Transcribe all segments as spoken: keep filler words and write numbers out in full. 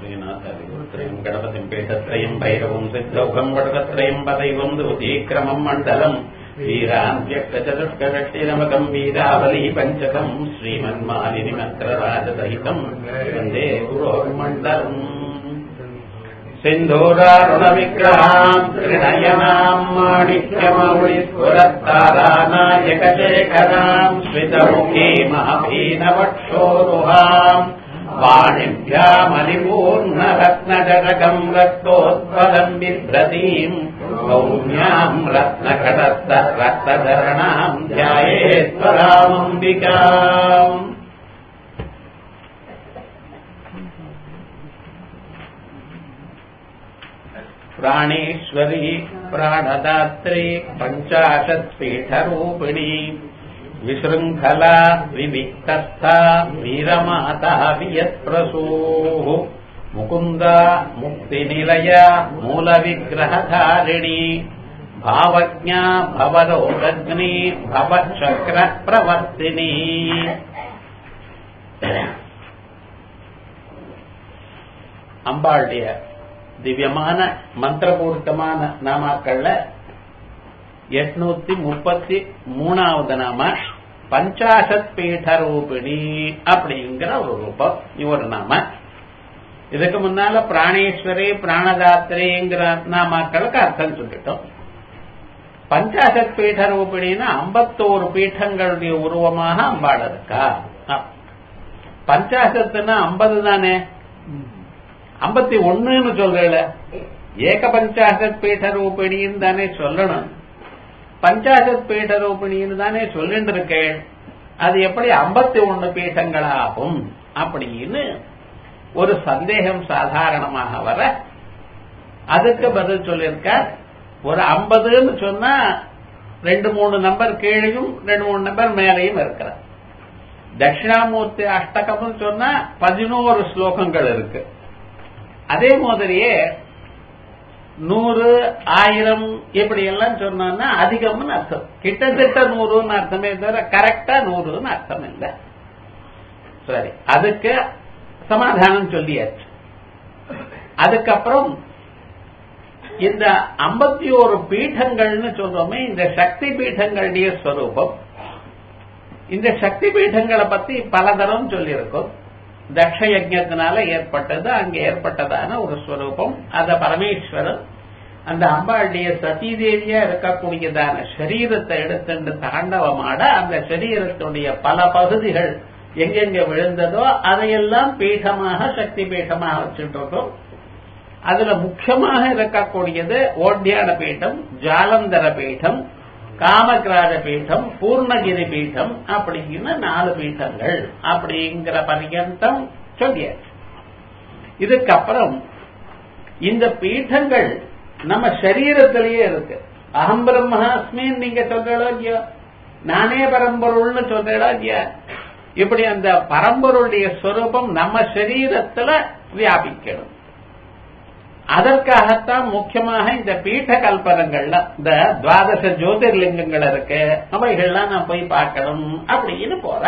श्रीनाथादिगुरुत्रयम् गणपतिम् पीठत्रयम् भैरवम् सिद्धौघम् वटकत्रयम् पदैवम् दूतीक्रमम् मण्डलम् वीरान्त्यक्तचतुष्कषष्टिनमकम् वीरावली पञ्चकम् श्रीमन्मालिनि मन्त्रराजसहितम् वन्दे गुरोर्मण्डलम् सिन्धूरारुणविग्रहाम् त्रिनयनाम् माणिक्यमौलिस्फुरत्तारानायकशेखराम् श्रितमुखीमभीनवक्षोरुहाम् वाणिभ्यामलिपूर्णरत्नजटकम् रक्तोत्पलम् बिभ्रतीम् सौम्याम् रत्नघटस्थ रक्तधरणाम् ध्यायेत्परामम्बिकाम् प्राणेश्वरी प्राणदात्री पञ्चाशत्पीठरूपिणी विशृङ्खला विविक्तस्था वीरमाता वियत्प्रसूः मुकुन्दा मुक्तिनिलया मूलविग्रहधारिणी भावज्ञा भवरोगग्नी भवचक्रप्रवर्तिनी அம்பாளுடைய திவ்யமான மந்திரபூர்த்தமான நாமாக்கள்ல எட்நூத்தி முப்பத்தி மூணாவது நாம பஞ்சாசத் பீட ரூபிணி அப்படிங்கிற ஒரு ரூபம் ஒரு நாம. இதுக்கு முன்னால பிராணேஸ்வரி பிராணதாத்திரிங்கிற நாமாக்களுக்கு அர்த்தம் சொல்லிட்டோம். பஞ்சாசத் பீட ரூபிணின்னா ஐம்பத்தோரு பீட்டங்களுடைய உருவமாக அம்பாள் இருக்கா. பஞ்சாசத்துனா ஐம்பது தானே, ஐம்பத்தி ஒண்ணுன்னு சொல்றேன். ஏக பஞ்சாசத் பீட ரூபிணின்னு தானே சொல்லணும், பஞ்சாசத் பீட ரூபிணின்னு தானே சொல்லிட்டு இருக்கேன். அது எப்படி ஐம்பத்தி ஒன்னு பீட்டங்களாகும் அப்படின்னு ஒரு சந்தேகம் சாதாரணமாக வர அதுக்கு பதில் சொல்லியிருக்கார். ஒரு ஐம்பதுன்னு சொன்னா ரெண்டு மூணு நம்பர் கீழையும் ரெண்டு மூணு நம்பர் மேலையும் இருக்கிறார். தட்சிணாமூர்த்தி அஷ்டகம்னு சொன்னா பதினோரு ஸ்லோகங்கள் இருக்கு. அதே மாதிரியே நூறு ஆயிரம் இப்படி எல்லாம் சொன்னா அதிகம்னு அர்த்தம், கிட்டத்தட்ட நூறுன்னு அர்த்தமே தவிர கரெக்டா நூறுன்னு அர்த்தம் இல்லை. சரி, அதுக்கு சமாதானம் சொல்லியாச்சு. அதுக்கப்புறம் இந்த ஐம்பத்தி ஒரு பீட்டங்கள்னு சொல்றோமே, இந்த சக்தி பீட்டங்களுடைய ஸ்வரூபம். இந்த சக்தி பீட்டங்களை பத்தி பலதரம் சொல்லியிருக்கோம். தக்ஷ யஜ்ஞத்தினால ஏற்பட்டது, அங்க ஏற்பட்டதான ஒரு ஸ்வரூபம். அத பரமேஸ்வரன் அந்த அம்பாளுடைய சதீதேவியா இருக்கக்கூடியதான சரீரத்தை எடுத்துட்டு தாண்டவமாட அந்த சரீரத்துடைய பல பகுதிகள் எங்கெங்க விழுந்ததோ அதையெல்லாம் பீഠமாக சக்தி பீഠமாக வச்சுட்டு இருக்கோம். அதுல முக்கியமாக இருக்கக்கூடியது ஓட்யான பீடம், ஜாலந்தர பீடம், காமகிராஜ பீடம், பூர்ணகிரி பீடம் அப்படிங்கிற நாலு பீட்டங்கள் அப்படிங்கிற பர்யந்தம் சொல்லியாச்சு. இதுக்கப்புறம் இந்த பீட்டங்கள் நம்ம சரீரத்திலேயே இருக்கு. அகம் பிரம்மாஸ்மின்னு நீங்க சொல்றோ இல்லையோ, நானே பரம்பொருள்னு சொல்றா இல்லையா, இப்படி அந்த பரம்பொருளுடைய ஸ்வரூபம் நம்ம சரீரத்துல வியாபிக்கணும். அதற்காகத்தான் முக்கியமாக இந்த பீட்ட கல்பனங்கள்ல இந்த துவாதச ஜோதிர்லிங்கங்கள் இருக்கு, அவைகள்லாம் நான் போய் பார்க்கணும் அப்படின்னு போற.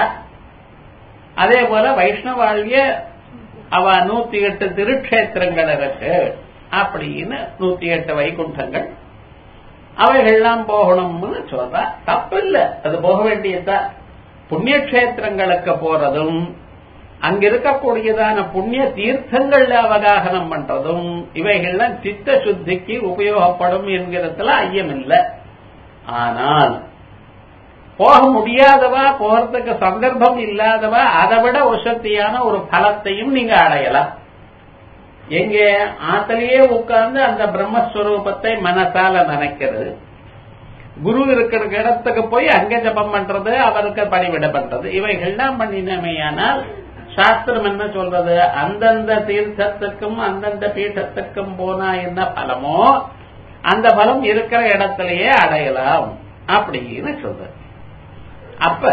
அதே போல வைஷ்ணவாழ்விய அவ நூத்தி எட்டு திருக்ஷேத்திரங்கள் இருக்கு அப்படின்னு நூத்தி எட்டு வைகுண்டங்கள், அவைகள்லாம் போகணும்னு சொல்ற. தப்பு இல்லை, அது போக வேண்டியதுதான். புண்ணிய கஷேத்திரங்களுக்கு போறதும் அங்க இருக்கக்கூடியதான புண்ணிய தீர்த்தங்கள்ல அவகாசனம் பண்றதும் இவைகள்லாம் சித்த சுத்திக்கு உபயோகப்படும் என்கிறதுல ஐயம் இல்லை. ஆனால் போக முடியாதவா, போறதுக்கு சந்தர்ப்பம் இல்லாதவா அதை விட வசதியான ஒரு பலத்தையும் நீங்க அடையலாம். எங்க ஆத்திலேயே உட்கார்ந்து அந்த பிரம்மஸ்வரூபத்தை மனசால நினைக்கிறது, குரு இருக்கிற இடத்துக்கு போய் அங்க ஜபம் பண்றது, அவருக்கு பணிவிட பண்றது, இவைகள்லாம் பண்ணினமையானால் சாஸ்திரம் என்ன சொல்றது, அந்தந்த தீர்த்தத்துக்கும் அந்தந்த பீட்டத்துக்கும் போனா என்ன பலமோ அந்த பலம் இருக்கிற இடத்திலேயே அடையலாம் அப்படின்னு சொல்றது. அப்ப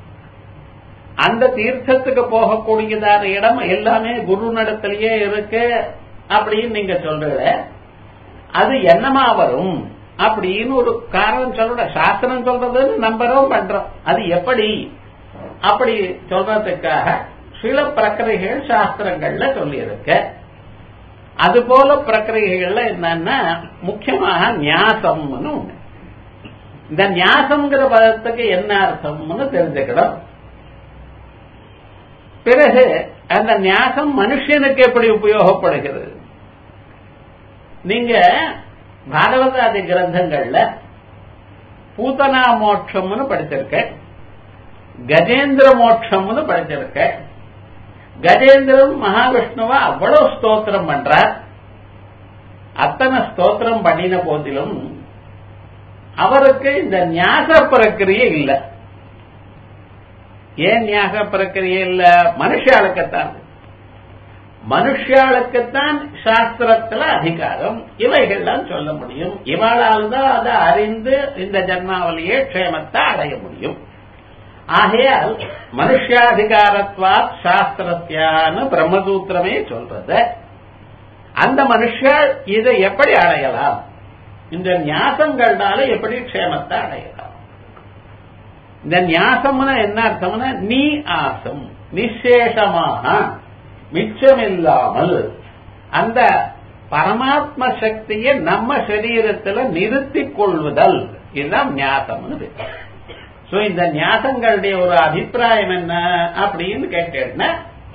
அந்த தீர்த்தத்துக்கு போகக்கூடியதான இடம் எல்லாமே குரு நடத்திலேயே இருக்கு அப்படின்னு நீங்க சொல்றீங்க. அது என்னமா வரும் அப்படின்னு ஒரு காரணம் சொல்ற. சாஸ்திரம் சொல்றதுன்னு நம்பரும் பண்றோம். அது எப்படி அப்படி சொல்றதுக்காக சில பிரக்கிரைகள் சாஸ்திரங்கள்ல சொல்லி இருக்க. அது போல பிரக்கிரியைகள்ல என்னன்னா முக்கியமாக நியாசம்னு ஒண்ணு. இந்த நியாசம்ங்கிற பதத்துக்கு என்ன அர்த்தம்னு தெரிஞ்சுக்கணும். பிறகு அந்த நியாசம் மனுஷனுக்கு எப்படி உபயோகப்படுகிறது? நீங்க பாகவதாதி கிரந்தங்கள்ல பூதனா மோட்சம்னு படிச்சிருக்க, கஜேந்திர மோட்சம்னு படிச்சிருக்க. கஜேந்திரன் மகாவிஷ்ணுவா அவ்வளவு ஸ்தோத்திரம் பண்றார். அத்தனை ஸ்தோத்திரம் பண்ணின போதிலும் அவருக்கு இந்த ஞாச பிரக்கிரியை இல்ல. ஏன் ஞாச பிரக்கிரியை இல்ல? மனுஷாளுக்குத்தான் மனுஷாளுக்குத்தான் சாஸ்திரத்துல அதிகாரம் இவைகள்லாம் சொல்ல முடியும். இவளால் தான் அதை அறிந்து இந்த ஜன்மாவளியே க்ஷேமத்தை அடைய முடியும். ஆகையால் மனுஷாதிகாரத்வாத் சாஸ்திரத்தியான பிரம்மசூத்திரமே சொல்றது. அந்த மனுஷால் இதை எப்படி அடையலாம்? இந்த ஞாசங்கள்னால எப்படி க்ஷேமத்தை அடையலாம்? இந்த ஞாசம்னா என்ன அர்த்தம்னா நீ ஆசம், நிசேஷமாக மிச்சமில்லாமல் அந்த பரமாத்ம சக்தியை நம்ம சரீரத்தில் நிறுத்திக் கொள்வதல், இதுதான் ஞாசம்னு பேர். சோ இந்த ஞாசங்களுடைய ஒரு அபிப்பிராயம் என்ன அப்படின்னு கேட்டேன்னா,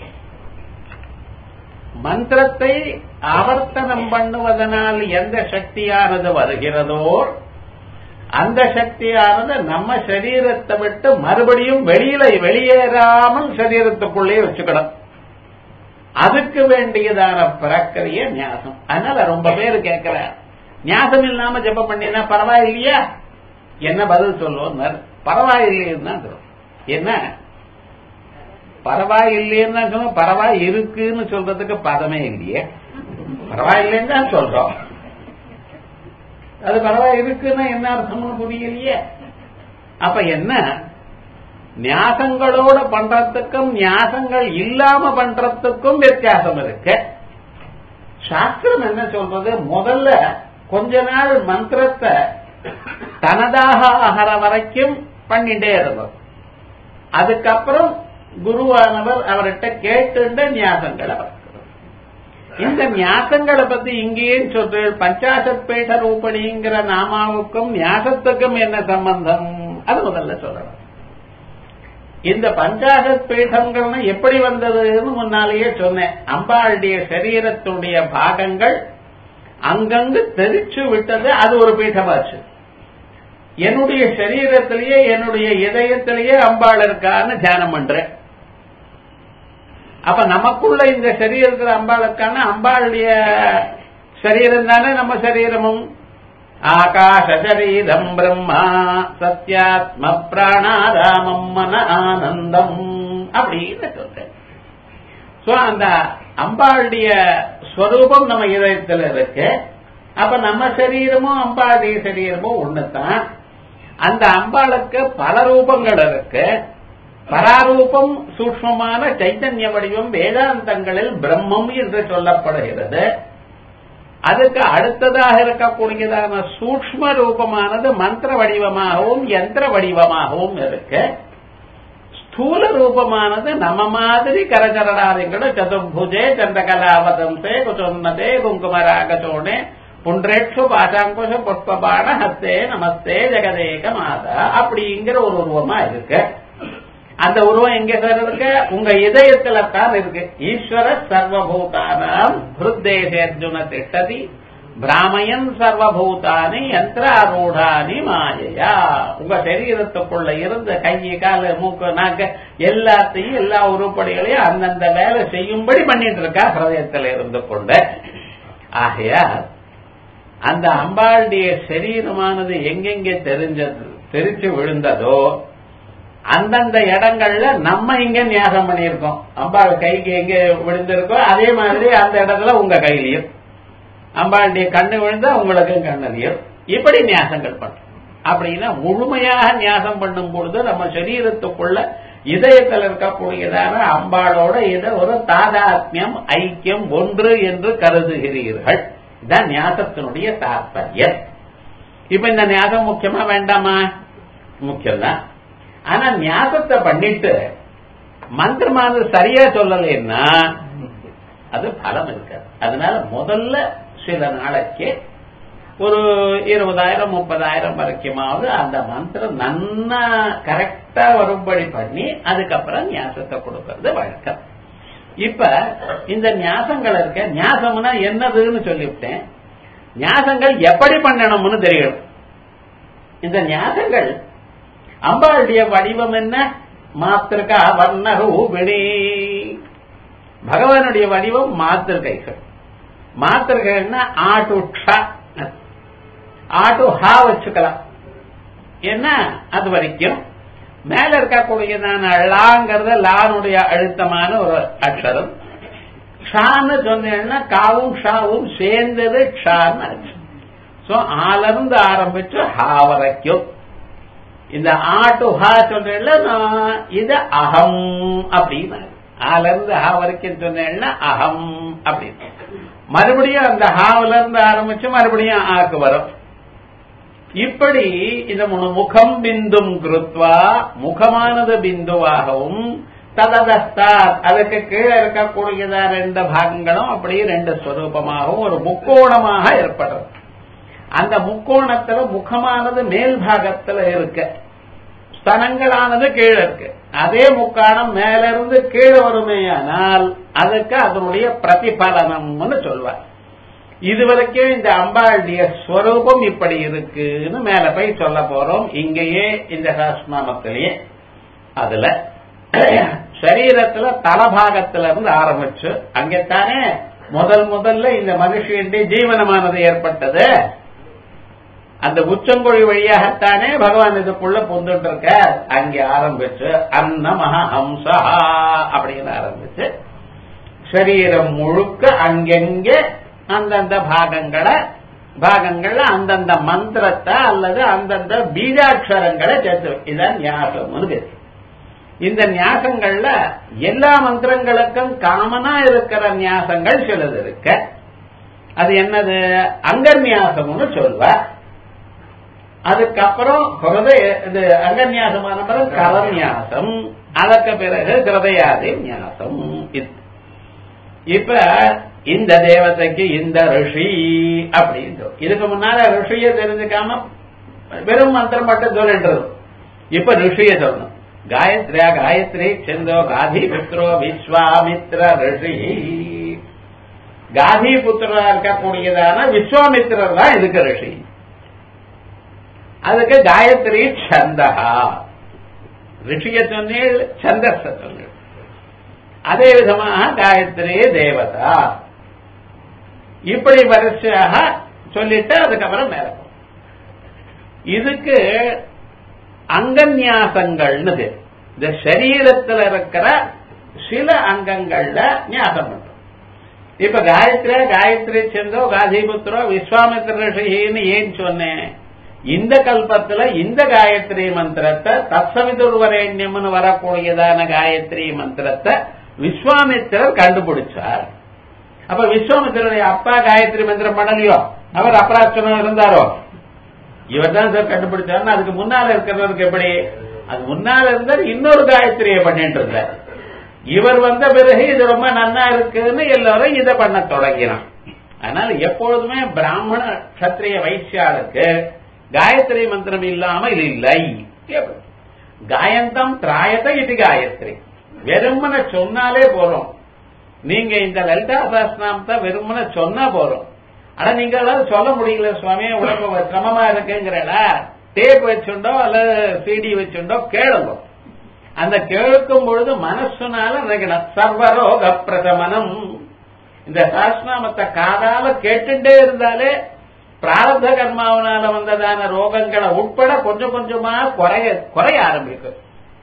மந்திரத்தை ஆவர்த்தனம் பண்ணுவதனால் எந்த சக்தியானது வருகிறதோ அந்த சக்தியானது நம்ம சரீரத்தை விட்டு மறுபடியும் வெளியில வெளியேறாமல் சரீரத்துக்குள்ளே வச்சுக்கணும். அதுக்கு வேண்டியதான பிரக்கிரிய ஞாசம். அதனால ரொம்ப பேர் கேட்கிற, ஞாசம் இல்லாம ஜெபம் பண்ணினா பரவாயில்லையா? என்ன பதில் சொல்லுவோம்? பரவாயில்லைன்னு தான் சொல்லுவோம். என்ன பரவாயில்லைன்னு சொல்லுவோம்? பரவாய் இருக்குன்னு சொல்றதுக்கு பதமே இல்லையே. பரவாயில்லைன்னு தான் சொல்றோம். அது பரவாய் இருக்குன்னா என்ன அர்த்தம்னு புரியலையே. அப்ப என்ன, ஞாசங்களோட பண்றதுக்கும் ஞாசங்கள் இல்லாம பண்றதுக்கும் வித்தியாசம் இருக்கு. சாஸ்திரம் என்ன சொல்றது? முதல்ல கொஞ்ச நாள் மந்திரத்தை தனதாக ஆகிற வரைக்கும் பண்ணிட்டே இருந்தோம். அதுக்கப்புறம் குருவானவர் அவர்கிட்ட கேட்டு ஞாசங்களை இந்த ஞாசங்களை பத்தி இங்கேயே சொல்ற பஞ்சாசத் பீட ரூபணிங்கிற நாமாவுக்கும் ஞாசத்துக்கும் என்ன சம்பந்தம்? அது முதல்ல சொல்லணும். இந்த பஞ்சாசத் பீடங்கள்னு எப்படி வந்ததுன்னு முன்னாலேயே சொன்னேன். அம்பாளுடைய சரீரத்துடைய பாகங்கள் அங்கங்கு தெரிச்சு விட்டது, அது ஒரு பீடமாச்சு. என்னுடைய சரீரத்திலேயே என்னுடைய இதயத்திலேயே அம்பாள் இருக்கான்னு தியானம் பண்றேன். அப்ப நமக்குள்ள இந்த சரீரத்தில் அம்பாளுக்கான அம்பாளுடைய சரீரம் தானே நம்ம சரீரமும். ஆகாஷ சரீரம் பிரம்மா சத்யாத்ம பிராணாராமம் மன ஆனந்தம் அப்படின்னு சொல்றேன். சோ அந்த அம்பாளுடைய ஸ்வரூபம் நம்ம இதயத்தில் இருக்கு. அப்ப நம்ம சரீரமும் அம்பாளுடைய சரீரமும் ஒண்ணுதான். அந்த அம்பாளுக்கு பல ரூபங்கள் இருக்கு. பராரூபம் சூக்ஷ்மமான சைத்தன்ய வடிவம் வேதாந்தங்களில் பிரம்மம் என்று சொல்லப்படுகிறது. அதுக்கு அடுத்ததாக இருக்கக்கூடியதான சூக்ஷ்ம ரூபமானது மந்திர வடிவமாகவும் யந்திர வடிவமாகவும் இருக்கு. ஸ்தூல ரூபமானது நம்ம மாதிரி கரச்சரணாதிகள சதுர்புஜே சந்திரகலாவதந்தே குசுன்னதே குங்குமராகசோனே புன்றேட்சு பாசாங்குஷ புஷ்பபாண ஹஸ்தே நமஸ்தே ஜெகதேக மாதா அப்படிங்கிற ஒரு உருவமா இருக்கு. அந்த உருவம் எங்க சார் இருக்கு? உங்க இதயத்துல தான் இருக்கு. ஈஸ்வர சர்வபூதானாம் ஹிருத்தேசே அர்ஜுன திஷ்டதி பிராமயன் சர்வபூதானி யந்திராரூடானி மாயையா. உங்க சரீரத்துக்குள்ள இருந்து கை கால மூக்கு நாக்க எல்லாத்தையும் எல்லா உருப்படிகளையும் அந்தந்த வேலை செய்யும்படி பண்ணிட்டு இருக்கா ஹிருதயத்தில் இருந்து கொண்டு. ஆகையா அந்த அம்பாளுடைய சரீரமானது எங்கெங்கே தெரிஞ்சது தெரிச்சு விழுந்ததோ அந்தந்த இடங்கள்ல நம்ம இங்க ஞாபகம் பண்ணியிருக்கோம். அம்பாள் கைக்கு எங்க விழுந்திருக்கோ அதே மாதிரி அந்த இடத்துல உங்க கையிலையும், அம்பாளுடைய கண்ணு விழுந்தா உங்களுக்கும் கண்ணிலையும் இப்படி ஞாசங்கள் பண்றோம். அப்படின்னா முழுமையாக ஞாசம் பண்ணும் பொழுது நம்ம சரீரத்துக்குள்ள இதயத்தில் இருக்கக்கூடியதான அம்பாளோட இதை ஒரு தாதாத்மியம் ஐக்கியம் ஒன்று என்று கருதுகிறீர்கள். இதுதான் ஞாசத்தினுடைய தாற்பயம். இப்ப இந்த ஞாசம் முக்கியமா வேண்டாமா? முக்கியம்தான். ஆனா ஞாபகத்தை பண்ணிட்டு மந்திரமானது சரியா சொல்லலைன்னா அது பலம் இருக்காது. அதனால முதல்ல சில நாளைக்கு ஒரு இருபதாயிரம் முப்பதாயிரம் வரைக்குமாவது அந்த மந்திரம் நன்னா கரெக்டா வரும்படி பண்ணி அதுக்கப்புறம் ஞாசத்தை கொடுக்கறது வழக்கம். இப்ப இந்த ஞாசங்கள் இருக்க, ஞாசம்னா என்னதுன்னு சொல்லிவிட்டேன். ஞாசங்கள் எப்படி பண்ணணும்னு தெரியணும். இந்த ஞாசங்கள் அம்பாளுடைய வடிவம் என்ன? மாத்திருக்கா வர்ண ரூபிணி. பகவானுடைய வடிவம் மாத்திருக்கைகள். மாத்திருக்கைன்னா ஆட்டு ஷா, ஆட்டு ஹா வச்சுக்கலாம். என்ன அது வரைக்கும் மேல இருக்கக்கூடியதான லாங்கிறத லானுடைய அழுத்தமான ஒரு அக்ஷரம். ஷான்னு சொன்னா காவும் ஷாவும் சேர்ந்தது ஷான்னு ஆச்சு. சோ ஆலருந்து ஆரம்பிச்சு ஹா வரைக்கும் இந்த ஆட்டு ஹா சொல்றேன்ல, இது அகம் அப்படின்னு. ஆலருந்து ஹா வரைக்கும் சொன்னேன்னா அகம் அப்படின்னு. மறுபடியும் அந்த ஹாவில இருந்து ஆரம்பிச்சு மறுபடியும் ஆக்கு வரும். இப்படி இந்த முகம் பிந்தும் கிருத்வா, முகமானது பிந்துவாகவும், தததஸ்தாத் அதுக்கு கீழே இருக்கக்கூடியதா ரெண்டு பாகங்களும் அப்படியே ரெண்டு ஸ்வரூபமாகவும் ஒரு முக்கோணமாக ஏற்படுறது. அந்த முக்கோணத்துல முகமானது மேல் பாகத்துல இருக்கு, ஸ்தனங்களானது கீழே இருக்கு. அதே முக்காணம் மேல இருந்து கீழே வருமேயானால் அதுக்கு அதனுடைய பிரதிபலனம்னு சொல்வார். இதுவரைக்கும் இந்த அம்பாளுடைய ஸ்வரூபம் இப்படி இருக்குன்னு மேல போய் சொல்ல போறோம். இங்கேயே இந்த சாஸ்திரநாமத்திலேயே அதுல சரீரத்துல தலபாகத்துல இருந்து ஆரம்பிச்சு அங்கேத்தானே முதல் முதல்ல இந்த மனுஷனுடைய ஜீவனமானது ஏற்பட்டது. அந்த உச்சங்கொழி வழியாகத்தானே பகவான் இதுக்குள்ள பொந்துட்டு இருக்க. அங்கே ஆரம்பிச்சு அன்னமஹ ஹம்சா அப்படின்னு ஆரம்பிச்சு சரீரம் முழுக்க அங்கெங்கே அந்தந்த பாகங்களை பாகங்கள்ல அந்தந்த மந்திரத்தை அல்லது அந்தந்த பீஜாட்சரங்களை சேர்த்து, இதான் ஞாசம்னு பேரு. இந்த ஞாசங்கள்ல எல்லா மந்திரங்களுக்கும் காமனா இருக்கிற ஞாசங்கள் சிலது இருக்க. அது என்னது? அங்கன்யாசம்னு சொல்வ. அதுக்கப்புறம் இது அங்கன்யாசமான பிறகு கரன்யாசம், அதற்கு பிறகு கிருதயாதி ஞாசம். இப்ப இந்த தேவதைக்கு இந்த ரிஷி அப்படின்னு, இதுக்கு முன்னால ரிஷிய தெரிஞ்சுக்காம வெறும் மந்திரம் மட்டும் சொல்லின்றது. இப்ப ரிஷிய சொல்லணும். காயத்ரியா காயத்ரி செந்தோ காதி புத்திரோ விஸ்வாமித்ர ரிஷி. காதி புத்திரா இருக்கக்கூடியதான விஸ்வாமித்திரர் தான் இதுக்கு ரிஷி. அதுக்கு காயத்ரி சந்தகா. ரிஷிய சொன்னேன், சந்தஸ சொன்னேன். அதே விதமாக காயத்ரி தேவதா. இப்படி வரிசையாக சொல்லிட்டு அதுக்கப்புறம் மேல இதுக்கு அங்கன்யாசங்கள்னு பேர். இந்த சரீரத்தில் இருக்கிற சில அங்கங்கள்ல ஞாசம் பண்றோம். இப்ப காயத்ரி காயத்ரி செந்தோ காதிபுத்திரோ விஸ்வாமித்திர ரிஷின்னு ஏன் சொன்னேன்? இந்த கல்பத்துல இந்த காயத்ரி மந்திரத்தை தத்சவிதுர்வரேண்யம்னு வரக்கூடியதான காயத்ரி மந்திரத்தை விஸ்வாமித்திரர் கண்டுபிடிச்சார். அப்ப விஸ்வாமித்திரருடைய அப்பா காயத்ரி மந்திரம் பண்ணலையோ? அவர் அபராட்சணம் இருந்தாரோ? இவர் தான் சார் கண்டுபிடிச்சாருன்னா அதுக்கு முன்னால இருக்கிறவருக்கு எப்படி? அது முன்னால இருந்தார் இன்னொரு காயத்ரியை பண்ணிட்டு இருந்தார். இவர் வந்த பிறகு இது ரொம்ப நன்னா இருக்குன்னு எல்லாரும் இதை பண்ண தொடங்கினான். அதனால எப்பொழுதுமே பிராமண கத்திரிய வைசியாளுக்கு காயத்ரி மந்திரம் இல்லாமல் இல்லை. காயந்தம் திராயத இது காயத்ரி. வெறுமனை சொன்னாலே போறோம். நீங்க இந்த லலிதா சஹஸ்ரநாமத்தை வெறுமனை சொன்னா போறோம். ஆனா நீங்க அதாவது சொல்ல முடியல சுவாமி, உடம்பு சிரமமா இருக்குங்கிறல டேப் வச்சுண்டோ அல்லது சிடி வச்சுண்டோ கேளுங்க. அந்த கேட்கும் பொழுது மனசுனால நினைக்கணும் சர்வரோக பிரசமனம். இந்த சஹஸ்ரநாமத்தை காதால கேட்டுட்டே இருந்தாலே பிராரப்த கர்மாவனால வந்ததான ரோகங்களை உட்பட கொஞ்சம் கொஞ்சமா குறைய குறைய ஆரம்பிக்கும்.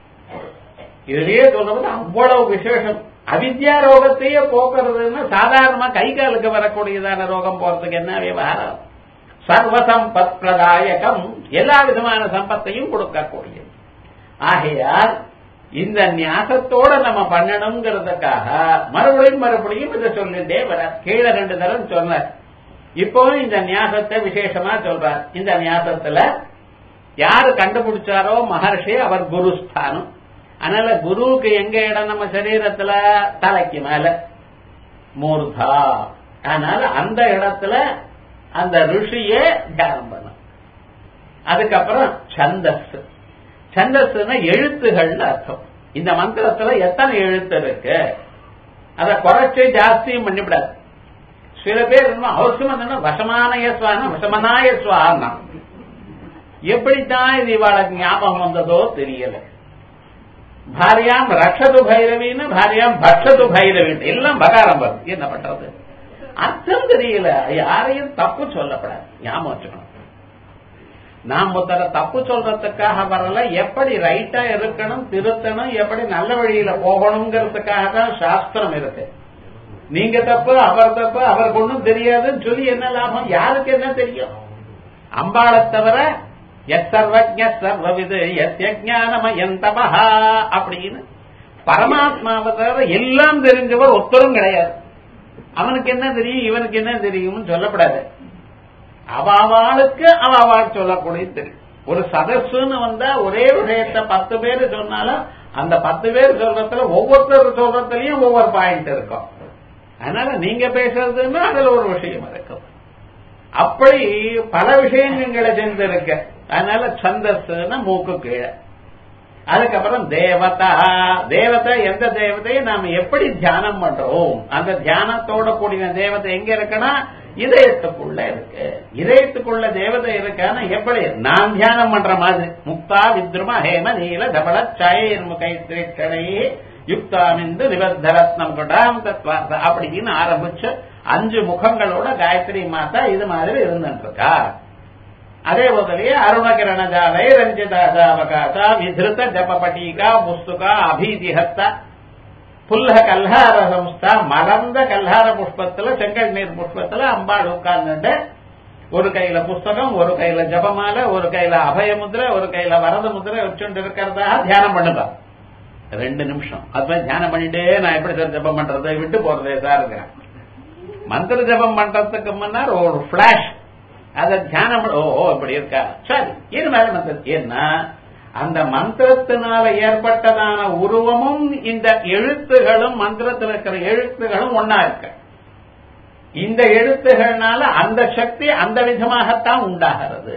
இதுலயே சொல்றது அவ்வளவு விசேஷம். அவித்யா ரோகத்தையே போக்குறதுன்னு சாதாரணமா கை காலுக்கு வரக்கூடியதான ரோகம் போறதுக்கு என்ன விவகாரம்? சர்வசம்பத் பிரதாயகம், எல்லா விதமான சம்பத்தையும் கொடுக்கக்கூடியது. ஆகையால் இந்த ஞாசத்தோட நம்ம பண்ணணுங்கிறதுக்காக மறுபடியும் மறுபடியும் இதை சொல்லிட்டே வர. கீழே ரெண்டு தரம் சொன்னார். இப்போ இந்த ஞாசத்தை விசேஷமா சொல்றார். இந்த ஞாசத்துல யாரு கண்டுபிடிச்சாரோ மகர்ஷி, அவர் குருஸ்தானம். அதனால குருவுக்கு எங்க இடம் நம்ம சரீரத்துல? தலைக்கு மேல. மூர்தா. அதனால அந்த இடத்துல அந்த ரிஷியே தியானம் பண்ணும். அதுக்கப்புறம் சந்தஸ். சந்தஸ்னா எழுத்துகள்னு அர்த்தம். இந்த மந்திரத்துல எத்தனை எழுத்து இருக்கு, அதை குறைச்சு ஜாஸ்தியும் பண்ணிவிடாது. சில பேர் அவசியம் வசமானய சுவான வசமனாய சுவானா, எப்படித்தான் இது இவாளுக்கு ஞாபகம் வந்ததோ தெரியல. பாரியாம் ரக்ஷது பைரவின்னு பாரியாம் பக்ஷது பைரவின்னு எல்லாம் பகாரம் வருது. என்ன பண்றது, அர்த்தம் தெரியல. யாரையும் தப்பு சொல்லப்படாது, ஞாபகம் வச்சுக்கணும். நாம் முதல்ல தப்பு சொல்றதுக்காக வரல, எப்படி ரைட்டா இருக்கணும், திருத்தணும், எப்படி நல்ல வழியில போகணுங்கிறதுக்காக தான் சாஸ்திரம் இருக்கு. நீங்க தப்பு, அவர் தப்பு, அவருக்கு ஒன்றும் தெரியாதுன்னு சொல்லி என்ன லாபம்? யாருக்கு என்ன தெரியும்? அம்பாளை தவிர எத்தர்வஜ சர்வவிது எத்யஜானமயந்தபஹா அப்படின்னு பரமாத்மாவை தவிர எல்லாம் தெரிஞ்சவர் ஒருத்தரும் கிடையாது. அவனுக்கு என்ன தெரியும், இவனுக்கு என்ன தெரியும்னு சொல்லப்படாது. அவாளுக்கு அவாள் சொல்லக்கூடிய தெரியும். ஒரு சதஸ்ன்னு வந்தா ஒரே விஷயத்த பத்து பேர் சொன்னாலும் அந்த பத்து பேர் சொல்றதுல ஒவ்வொருத்தர் சொல்றதுலயும் ஒவ்வொரு பாயிண்ட் இருக்கும். அதனால நீங்க பேசுறதுன்னா அதுல ஒரு விஷயம் இருக்கும். அப்படி பல விஷயங்களை சேர்ந்திருக்க. அதனால சந்தஸ்னா மூக்கு கீழே. அதுக்கப்புறம் தேவதா. தேவதை எந்த தேவதையை நாம எப்படி தியானம் பண்றோம், அந்த தியானத்தோட கூடிய தேவதை எங்க இருக்குன்னா இதயத்துக்குள்ள இருக்கு. இதயத்துக்குள்ள தேவதை இருக்கான எப்படி நான் தியானம் பண்ற மாதிரி முக்தா வித்ரும ஹேம நீல தபல சாயமுகை திரைக்கடை யுக்தாமிந்து நிபத்தரத்னம் கொடாம் தத்வார்த்த அப்படின்னு ஆரம்பிச்சு அஞ்சு முகங்களோட காயத்ரி மாதா இது மாதிரி இருந்துட்டு இருக்கா. அதே போலயே அருணகிரணஜாலை ரஞ்சிதாசாவகாசா விதிருத்த ஜபபட்டீகா புஸ்துகா அபீதிஹத்தா புல்ல கல்ஹார சம்ஸ்தா மலர்ந்த கல்ஹார புஷ்பத்துல செங்கல் நீர் புஷ்பத்துல அம்பாள் உட்கார்ந்துட்டு ஒரு கையில புஸ்தகம், ஒரு கையில ஜபமாலை, ஒரு கையில அபயமுதிரை, ஒரு கையில வரத முதிரை வச்சுட்டு இருக்கிறதாக தியானம் பண்ணுதா. ரெண்டு நிமிஷம் அது தியானம் பண்ணிட்டே நான் எப்படி சார் ஜபம் பண்றதை விட்டு போறதே சார். மந்திர ஜபம் பண்றதுக்கு முன்னார் ஒரு பிளாஷ் அத தியானம். ஓ இப்படி இருக்கா, சரி இது மேல மந்திரம். ஏன்னா அந்த மந்திரத்தினால ஏற்பட்டதான உருவமும் இந்த எழுத்துகளும் மந்திரத்தில் இருக்கிற எழுத்துகளும் ஒன்னா இருக்க. இந்த எழுத்துகள்னால அந்த சக்தி அந்த விதமாகத்தான் உண்டாகிறது.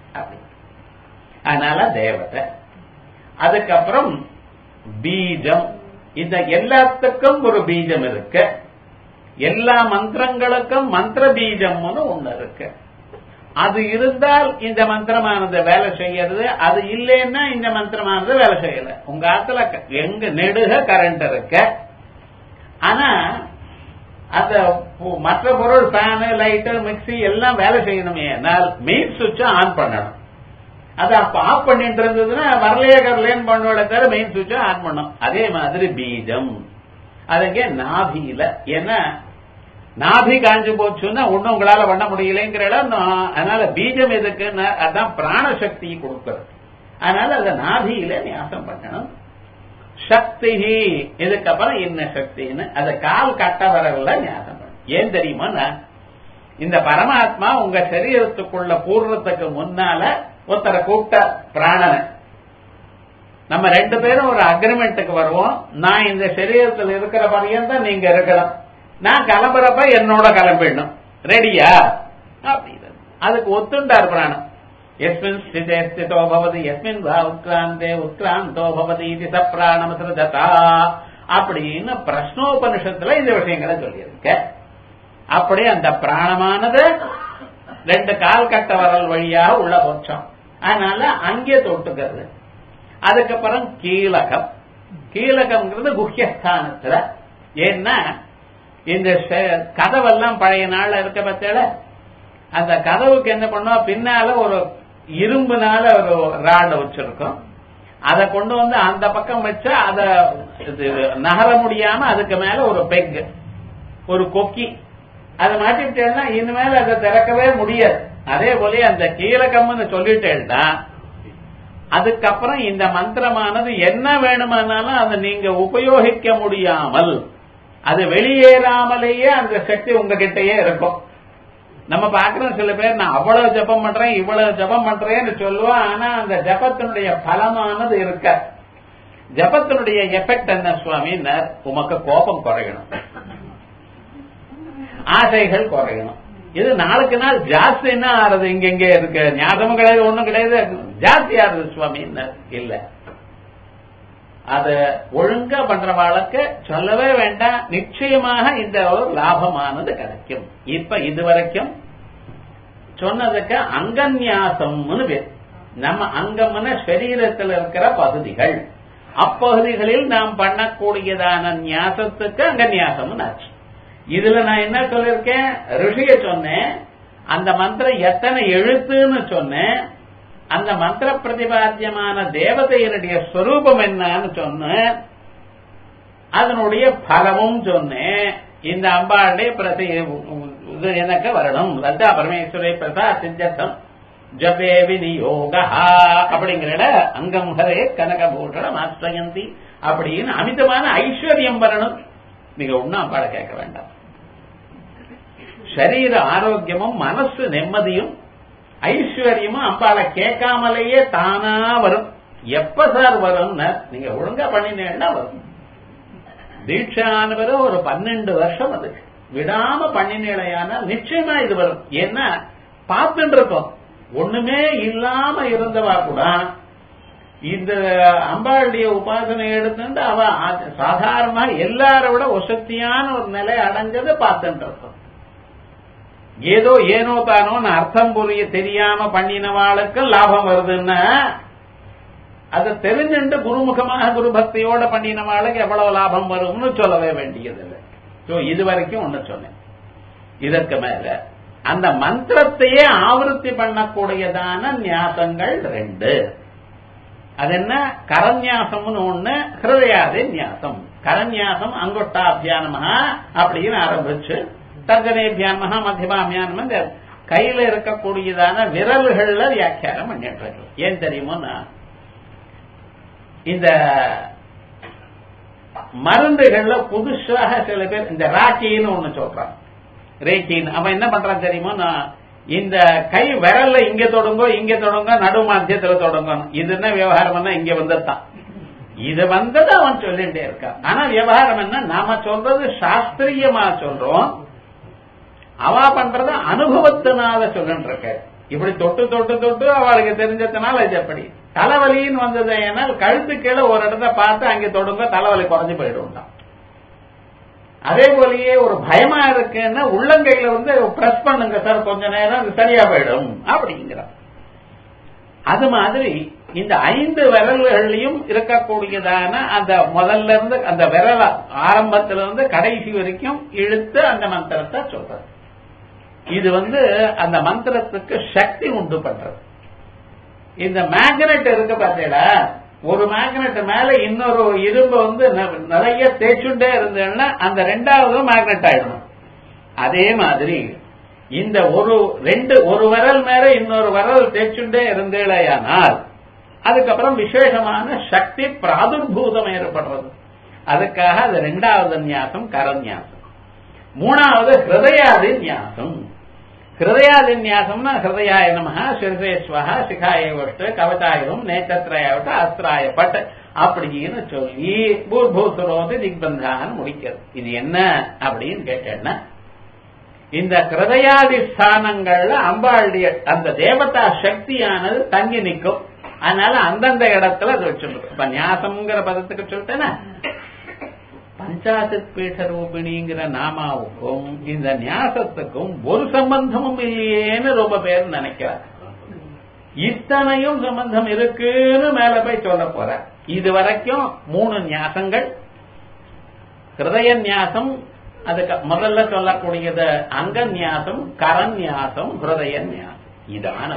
அதனால தேவதை. அதுக்கப்புறம் பீஜம். இந்த எல்லாத்துக்கும் ஒரு பீஜம் இருக்கு. எல்லா மந்திரங்களுக்கும் மந்திர பீஜம்னு ஒண்ணு இருக்கு. அது இருந்தால் இந்த மந்திரமானது வேலை செய்யறது, அது இல்லைன்னா இந்த மந்திரமானது வேலை செய்யல. உங்க ஆத்துல எங்க நெடுக கரண்ட் இருக்க, ஆனா அந்த மற்ற பொருள் ஃபேனு லைட்டு மிக்சி எல்லாம் வேலை செய்யணுமே, மெயின் சுவிட்ச ஆன் பண்ணணும். அது அப்ப ஆஃப் பண்ணிட்டு இருந்ததுன்னா வரலையே கரலேன்னு பண்ணுவதை தவிர மெயின் சுவிட்ச ஆன் பண்ணும். அதே மாதிரி பீஜம் அதுங்க நாபியில. ஏன்னா நாபி காஞ்சு போச்சுன்னா ஒன்னும் உங்களால பண்ண முடியலைங்கிற இடம். அதனால பீஜம் எதுக்குன்னு அதான் பிராணசக்தி கொடுக்கிறது. அதனால அந்த நாபியில நியாசம் பண்ணணும். சக்தி இதுக்கப்புறம் என்ன சக்தின்னு அதை கால் கட்ட வரல நியாசம் பண்ணணும். ஏன் தெரியுமா, இந்த பரமாத்மா உங்க சரீரத்துக்குள்ள பூர்வத்துக்கு முன்னால ஒருத்தரை கூப்பிட்ட பிராணனை. நம்ம ரெண்டு பேரும் ஒரு அக்ரிமெண்ட்டுக்கு வருவோம். நான் இந்த சரீரத்தில் இருக்கிற பரியந்தான் நீங்க இருக்கணும், நான் கிளம்புறப்ப என்னோட கிளம்பிடணும், ரெடியா அப்படின்னு. அதுக்கு ஒத்துண்டார் பிராணம். எஸ்மின் ஸ்திதே ஸ்திதோ பவதி எஸ்மின் வா உத்கிராந்தே உத்கிராந்தோ பவதி இது சப்ராணம் சிருஜதா அப்படின்னு பிரஷ்னோபனிஷத்துல இந்த விஷயங்களை சொல்லியிருக்க. அப்படி அந்த பிராணமானது ரெண்டு கால் கட்ட வரல் வழியாக உள்ள போச்சோம். அதனால அங்கே தொட்டுக்கிறது. அதுக்கப்புறம் கீழகம். கீழகம்ங்கிறது குஹ்யஸ்தானத்துல. ஏன்னா இந்த கதவெல்லாம் பழைய நாள்ல இருக்க பத்தில அந்த கதவுக்கு என்ன பண்ணுவோம், பின்னால ஒரு இரும்புனால ஒரு ராட வச்சிருக்கோம். அதை கொண்டு வந்து அந்த பக்கம் வச்சா அதை நகர முடியாம அதுக்கு மேல ஒரு பெக் ஒரு கொக்கி அதை மாட்டிட்டேன்னா இனிமேல அதை திறக்கவே முடியாது. அதே போல அந்த கீழகம்னு சொல்லிட்டேன்னா அதுக்கப்புறம் இந்த மந்திரமானது என்ன வேணுமானாலும் அதை நீங்க உபயோகிக்க முடியாமல் அது வெளியேறாமலேயே அந்த சக்தி உங்ககிட்டயே இருக்கும். நம்ம பாக்குறோம் சில பேர் நான் அவ்வளவு ஜபம் பண்றேன் இவ்வளவு ஜபம் பண்றேன்னு சொல்லுவோம். ஆனா அந்த ஜபத்தினுடைய பலமானது இருக்க. ஜபத்தினுடைய எஃபெக்ட் என்ன சுவாமி, உமக்கு கோபம் குறையணும். ஆசைகள் குறையணும். இது நாளுக்கு நாள் ஜாஸ்தி என்ன ஆறுது, இங்க இங்க இருக்கு ஞாபகம் கிடையாது, ஒண்ணும் கிடையாது, ஜாஸ்தி ஆறுது சுவாமி இல்ல. அத ஒழுங்கா பண்றவாளுக்கு சொல்லவே வேண்டாம், நிச்சயமாக இந்த ஒரு லாபமானது கிடைக்கும். இப்ப இதுவரைக்கும் சொன்னதுக்கு அங்கன்யாசம்னு பேர். நம்ம அங்கம்னு சரீரத்தில் இருக்கிற பகுதிகள், அப்பகுதிகளில் நாம் பண்ணக்கூடியதான நியாசத்துக்கு அங்கன்யாசம்னு ஆச்சு. இதுல நான் என்ன சொல்லிருக்கேன், ரிஷிய சொன்னேன், அந்த மந்திரம் எத்தனை எழுத்துன்னு சொன்னேன், அந்த மந்திர பிரதிபாத்தியமான தேவதையினுடைய ஸ்வரூபம் என்னன்னு சொன்னேன், அதனுடைய பலமும் சொன்னேன். இந்த அம்பாளுடைய பிரதி எனக்கு வரணும், லலிதா பரமேஸ்வரி பிரசாத் சித்தம் ஜபே விநியோகா அப்படிங்கிற அங்கம் ஹரே கனகபூஷணம் ஆஸ்ரயந்தி அப்படின்னு அமிதமான ஐஸ்வர்யம் வரணும். நீங்க ஒன்னும் அம்பாளை கேட்க வேண்டாம். சரீர ஆரோக்கியமும் மனசு நிம்மதியும் ஐஸ்வர்யமும் அம்பாளை கேட்காமலேயே தானா வரும். எப்ப சார் வரும், நீங்க ஒழுங்கா பண்ணினேன்னா வரும். தீட்சானவரு ஒரு பன்னெண்டு வருஷம் அதுக்கு விடாம பண்ணினேயான நிச்சயமா இது வரும். ஏன்னா பார்த்துட்டு இருக்கோம், ஒண்ணுமே இல்லாம இருந்தவா கூட இந்த அம்பாளுடைய உபாசனை எடுத்துட்டு அவ சாதாரணமா எல்லார விட வசதியான ஒரு நிலை அடைஞ்சதை பார்த்துட்டு இருக்கோம். ஏதோ ஏனோ தானோ அர்த்தம் புரிய தெரியாம பண்ணினவாளுக்கு லாபம் வருதுன்னா அதை தெரிஞ்சுட்டு குருமுகமாக குரு பக்தியோட பண்ணினவாளுக்கு எவ்வளவு லாபம் வரும்னு சொல்லவே வேண்டியதில்லை. இது வரைக்கும் ஒண்ணு சொன்னேன். இதற்கு மேல அந்த மந்திரத்தையே ஆவருத்தி பண்ணக்கூடியதான நியாசங்கள் ரெண்டு. அது என்ன, கரநியாசம்னு ஒண்ணு, ஹிருதயாதி நியாசம். கரநியாசம் அங்குட்டாபியானமஹா அப்படின்னு ஆரம்பிச்சு தர்ஜனேபியானமஹா மத்தியமாமியானம இந்த கையில இருக்கக்கூடியதான விரல்கள்ல வியாக்கியானம் பண்ணிட்டு இருக்கு. ஏன் தெரியுமோன்னா, இந்த மருந்துகள்ல புதுசாக சில பேர் இந்த ராக்கின்னு ஒண்ணு சொல்றான், ரேக்கின்னு. அவன் என்ன பண்றான் தெரியுமோன்னா, இந்த கை விரல்ல இங்க தொடங்கோ இங்க தொடங்க நடு மத்தியத்துல தொடங்கணும். இது என்ன விவகாரம், இங்க வந்துட்டான். இது வந்தது அவன் சொல்லிட்டே இருக்கான். ஆனா விவகாரம் என்ன, நாம சொல்றது சாஸ்திரியமா சொல்றோம், அவ பண்றத அனுபவத்தினால சொல்லிட்டு இருக்க. இப்படி தொட்டு தொட்டு தொட்டு அவளுக்கு தெரிஞ்சதுனால இது எப்படி தலைவலின்னு வந்தது. ஏன்னால் கழுத்து கீழே ஒரு இடத்த பார்த்து அங்கே தொடுங்க, தலைவலி குறைஞ்சு போயிடும். அதே போலயே ஒரு பயமா இருக்குன்னா உள்ளங்கையில வந்து பிரஸ் பண்ணுங்க சார், கொஞ்ச நேரம் சரியா போயிடும் அப்படிங்கிற. அது மாதிரி இந்த ஐந்து விரல்களையும் இருக்கக்கூடியதான அந்த முதல்ல இருந்து அந்த விரல ஆரம்பத்திலிருந்து கடைசி வரைக்கும் இழுத்து அந்த மந்திரத்தை சொல்றது. இது வந்து அந்த மந்திரத்துக்கு சக்தி உண்டு பண்றது. இந்த மேக்னெட் இருக்கு பார்த்தீங்களா, ஒரு மேக்னெட் மேல இன்னொரு இரும்பு வந்து நிறைய தேய்ச்சுட்டே இருந்தேன்னா அந்த ரெண்டாவது மேக்னெட் ஆயிடும். அதே மாதிரி இந்த ஒரு ரெண்டு ஒரு விரல் மேல இன்னொரு விரல் தேய்ச்சுட்டே இருந்தேனால் அதுக்கப்புறம் விசேஷமான சக்தி பிராதுர்பூதம் ஏற்படுறது. அதுக்காக அது ரெண்டாவது நியாசம் கரநியாசம். மூணாவது ஹிருதயாதி நியாசம். ஹிருதயாதி நியாசம்னா ஹிருதயாய நமஹ சிரசேஸ்வஹ சிகாயவஷ்ட கவச்சாயம் நேத்திரயாவட்ட அஸ்திராய பட் அப்படின்னு சொல்லி பூர்பூசுரோதி திக்பந்தான்னு முடிக்கிறது. இது என்ன அப்படின்னு கேட்டேன்னா, இந்த ஹிருதயாதி ஸ்தானங்கள்ல அம்பாளுடைய அந்த தேவதா சக்தியானது தங்கி நிற்கும். அதனால அந்தந்த இடத்துல அது வச்சிருக்கும். இப்ப நியாசம்ங்கிற பதத்துக்கு சொல்லிட்டேன்னா, பஞ்சாசத் பீட ரூபிணிங்கிற நாமாவுக்கும் இந்த நியாசத்துக்கும் ஒரு சம்பந்தமும் இல்லையேன்னு ரொம்ப பேர் நினைக்கிறார். இத்தனையும் சம்பந்தம் இருக்குன்னு மேல போய் சொல்ல போற. இது வரைக்கும் மூணு நியாசங்கள், ஹிருதய நியாசம், அதுக்கு முதல்ல சொல்லக்கூடியது அங்க நியாசம், கரநியாசம், ஹிருதய நியாசம். இதான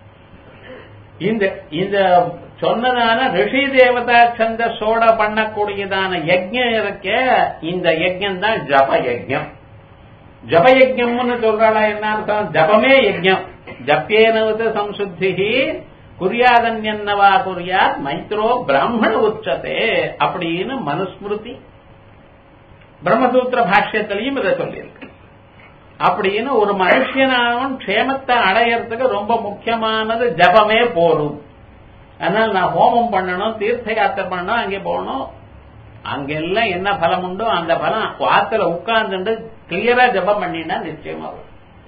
இந்த இந்த சொன்னதான ரிஷி தேவதா சந்தஸோட பண்ணக்கூடியதான யஜ்ஞம் இருக்க, இந்த யஜ்ஞம் தான் ஜப யஜ்ஞம். ஜப யஜ்ஞம்னு சொல்றாளா என்ன அர்த்தம்? ஜபமே யஜ்ஞம். ஜப்பேனவது சம்சுத்தி குறியாதன்யன்னவா குறியாத் மைத்ரோ பிராமண உச்சதே அப்படின்னு மனுஸ்மிருதி பிரம்மசூத்திர பாஷ்யத்திலையும் இதை சொல்லியிருக்கு. அப்படின்னு ஒரு மனுஷனானவன் க்ஷேமத்தை அடையறதுக்கு ரொம்ப முக்கியமானது ஜபமே போரும். அதனால நான் ஹோமம் பண்ணணும், தீர்த்த யாத்திரை பண்ணணும், அங்கே போகணும், அங்கெல்லாம் என்ன பலம் உண்டோ அந்த பலம் ஆத்துல உட்கார்ந்துட்டு கிளியரா ஜபம் பண்ணினா நிச்சயமா வரும்.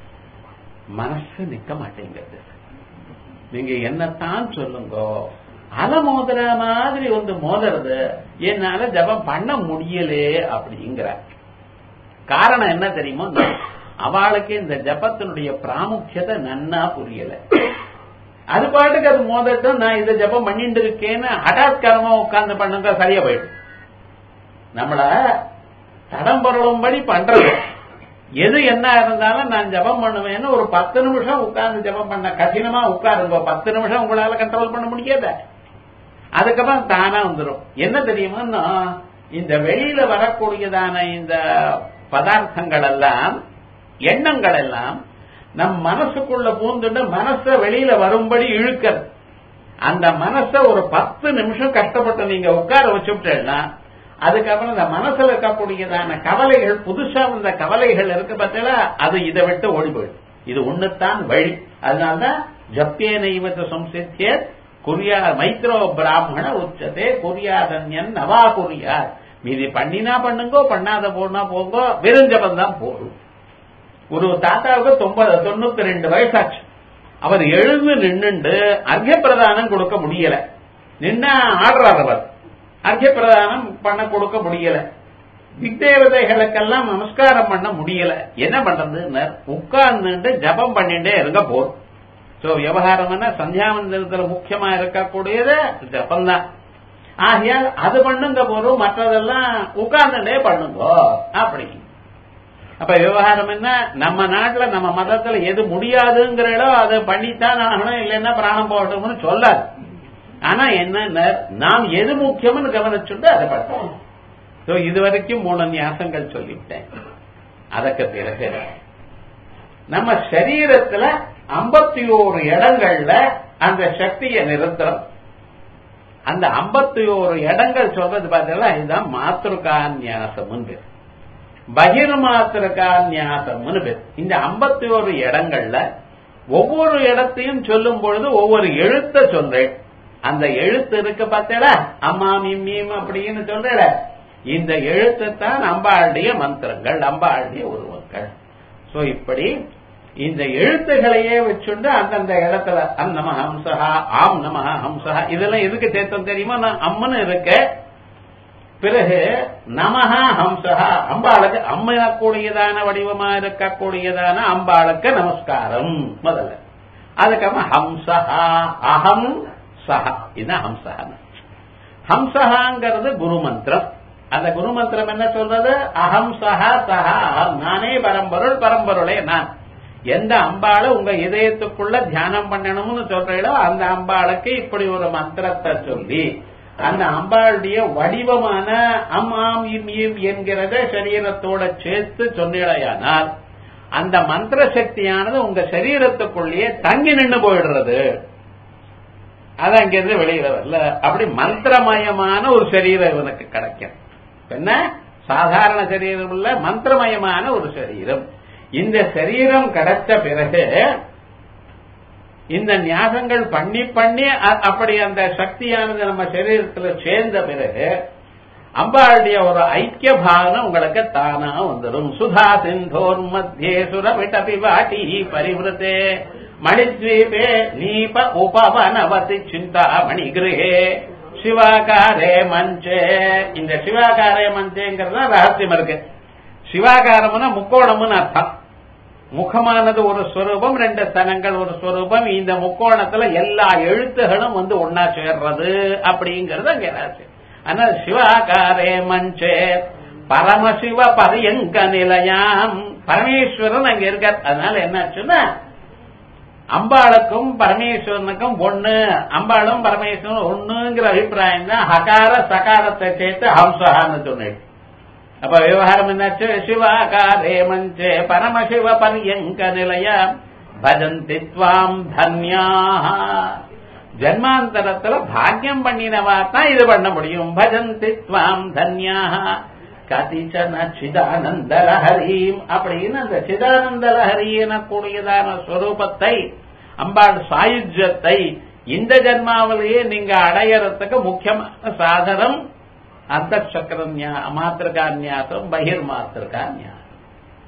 மனசு நிக்க மாட்டேங்கிறது. நீங்க என்னத்தான் சொல்லுங்க, அல மோதுற மாதிரி வந்து மோதுறது, என்னால ஜபம் பண்ண முடியலே அப்படிங்கிற காரணம் என்ன தெரியுமோ, அவளுக்கு இந்த ஜபத்தினுடைய பிராமுக்கியத்தை நன்னா புரியல. அது பாட்டுக்கு அது மோதட்டும், நான் இதை ஜபம் பண்ணிட்டு இருக்கேன்னு அடாத்காரமா உட்கார்ந்து பண்ணுங்க, சரியா போயிடும். நம்மள தடம் பொருளும்படி பண்றது எது என்ன இருந்தாலும் நான் ஜபம் பண்ணுவேன்னு ஒரு பத்து நிமிஷம் உட்கார்ந்து ஜபம் பண்ண கடினமா உட்காருங்க. பத்து நிமிஷம் உங்களால கண்ட்ரோல் பண்ண முடியாத, அதுக்கப்புறம் தானா வந்துடும். என்ன தெரியுமா, இந்த வெளியில வரக்கூடியதான இந்த பதார்த்தங்கள் எல்லாம், எண்ணங்கள் எல்லாம் நம் மனசுக்குள்ள பூந்துட்டு மனச வெளியில வரும்படி இழுக்கிறது. அந்த மனச ஒரு பத்து நிமிஷம் கஷ்டப்பட்டு நீங்க உட்கார வச்சுட்டேன்னா, அதுக்கப்புறம் இந்த மனசுல இருக்கக்கூடியதான கவலைகள், புதுசா வந்த கவலைகள் இருக்கு பார்த்தா, அது இதை விட்டு ஓடி போயிடும். இது ஒண்ணுத்தான் வழி. அதனால்தான் ஜப்பிய நைவத்த சம்சித்திய குறியா மைத்ரோ பிராமண உச்சதே குறியாதன்யன் நவா குறியார். மீதி பண்ணினா பண்ணுங்கோ, பண்ணாத போனா போங்கோ, வெறுஞ்சபம் தான் போடும். ஒரு தாத்தாவுக்கு தொம்பது தொண்ணூத்தி ரெண்டு வயசாச்சு. அவர் எழுந்து நின்றுண்டு அர்க்க பிரதானம் கொடுக்க முடியல. நின்னா ஆடுறார் அவர், அர்க்க பிரதானம் பண்ண கொடுக்க முடியல. திக்தேவதைகளுக்கெல்லாம் நமஸ்காரம் பண்ண முடியல. என்ன பண்றது, உட்கார்ந்து ஜபம் பண்ணிட்டே இருங்க போதும். சோ விவகாரம் சந்தியாவந்தனத்துல முக்கியமா இருக்கக்கூடியது ஜபம் தான். ஆகையால் அது பண்ணுங்க போதும், மற்றதெல்லாம் உட்கார்ந்துட்டே பண்ணுங்க அப்படி. அப்ப விவகாரம் என்ன, நம்ம நாட்டுல நம்ம மதத்துல எது முடியாதுங்கிறதோ அதை பண்ணித்தான் ஆகணும், இல்லைன்னா பிராணம் போகட்டும்னு சொல்லாது. ஆனா என்ன, நாம் எது முக்கியம்னு கவனிச்சுட்டு அதை பண்ணுவோம். இது வரைக்கும் மூணு நியாசங்கள் சொல்லிவிட்டேன். அதற்கு பிறகு நம்ம சரீரத்துல ஐம்பத்தி ஓரு இடங்கள்ல அந்த சக்தியை நிறுத்துறோம். அந்த ஐம்பத்தி ஓரு இடங்கள் சொல்றது பார்த்தா இதுதான் மாத்திருக்கான்யாசம், பகிர் மாத்திருக்கான்யாசம். இந்த ஐம்பத்தி ஓரு இடங்கள்ல ஒவ்வொரு இடத்தையும் சொல்லும் பொழுது ஒவ்வொரு எழுத்த சொல்றேன். அந்த எழுத்து இருக்கு பார்த்தா, அம்மா மீம் அப்படின்னு சொல்ற, இந்த எழுத்து தான் அம்பாளுடைய மந்திரங்கள், அம்பாளுடைய உருவங்கள். சோ இப்படி இந்த எழுத்துகளையே வச்சுண்டு அந்தந்த இடத்துல அம் நம ஹம்சஹா, ஆம் நம ஹம்சஹா, இதெல்லாம் எதுக்கு சேர்த்தோம் தெரியுமா, நான் அம்மன்னு இருக்க. பிறகு நமஹா ஹம்சஹா, அம்பாளுக்கு அம்மனக்கூடியதான வடிவமா இருக்கக்கூடியதான அம்பாளுக்கு நமஸ்காரம் முதல்ல. அதுக்கப்புறம் ஹம்சஹா, அகம் சஹா, இதுதான் ஹம்சஹா. ஹம்சஹாங்கிறது குரு மந்திரம். அந்த குரு மந்திரம் என்ன சொல்றது, அகம் சஹா சஹா அகம், நானே பரம்பொருள், பரம்பொருளே நான். எந்த அம்பாளை உங்க இதயத்துக்குள்ள தியானம் பண்ணணும்னு சொல்றீங்களோ அந்த அம்பாளுக்கு இப்படி ஒரு மந்திரத்தை சொல்லி அந்த அம்பாளுடைய வடிவமான அம் ஆம் இம் இம் என்கிறத சரீரத்தோட சேர்த்து சொன்னிடையானால் அந்த மந்திர சக்தியானது உங்க சரீரத்துக்குள்ளேயே தங்கி நின்று போயிடுறது. அது அங்கிருந்து வெளியில வரல. அப்படி மந்திரமயமான ஒரு சரீரம் இவனுக்கு கிடைக்கும். என்ன, சாதாரண சரீரம் இல்ல, மந்திரமயமான ஒரு சரீரம். இந்த சரீரம் கிடைச்ச பிறகு இந்த ஞாபகங்கள் பண்ணி பண்ணி அப்படி அந்த சக்தியானது நம்ம சரீரத்தில் சேர்ந்த பிறகு அம்பாளுடைய ஒரு ஐக்கிய பாவனை உங்களுக்கு தானா வந்துடும். சுதா சிந்தோர் மத்தியே சுரபிடபி வாட்டி பரிவிருத்தே மணித்வீபே நீப உபவனவதி சிந்தாமணி கிரகே சிவாகாரே மஞ்சே. இந்த சிவாகாரே மஞ்சேங்கிறது ரகசியம் இருக்கு. சிவாகாரம்னா முக்கோணம்னு அர்த்தம். முகமானது ஒரு ஸ்வரூபம், ரெண்டு ஸ்தனங்கள் ஒரு ஸ்வரூபம். இந்த முக்கோணத்துல எல்லா எழுத்துகளும் வந்து ஒன்னா சேர்றது அப்படிங்கறது அங்க ரகசியம். ஆனா சிவாகாரே மஞ்சே பரமசிவ பரியங்க நிலையாம், பரமேஸ்வரன் அங்க இருக்கார். அதனால என்னாச்சுன்னா அம்பாளுக்கும் பரமேஸ்வரனுக்கும் ஒண்ணு, அம்பாளும் பரமேஸ்வரன் ஒண்ணுங்கிற அபிப்பிராயம் தான். ஹகார சகாரத்தை சேர்த்து ஹம்சஹான்னு சொன்னேன். அப்ப விவகாரம் என்னாச்சு, சிவாகாரே மஞ்சே பரமசிவ பரியங்க நிலைய பஜந்தி த்வாம் தன்யாஹ. ஜன்மாந்தரத்துல பாக்கியம் பண்ணினவா தான் இது பண்ண முடியும். பஜந்தி த்வாம் தன்யாஹ கதிச்சன சிதானந்த லஹரீம் அப்படின்னு அந்த சிதானந்த லஹரி எனக்கூடியதான ஸ்வரூபத்தை, அம்பாள் சாயுஜ்யத்தை இந்த ஜன்மாவிலேயே நீங்க அடையறதுக்கு முக்கியமான சாதனம் அந்த சக்கர மாத்திருக்கான்யாசம், பகிர் மாத்திருக்கான்யாசம்.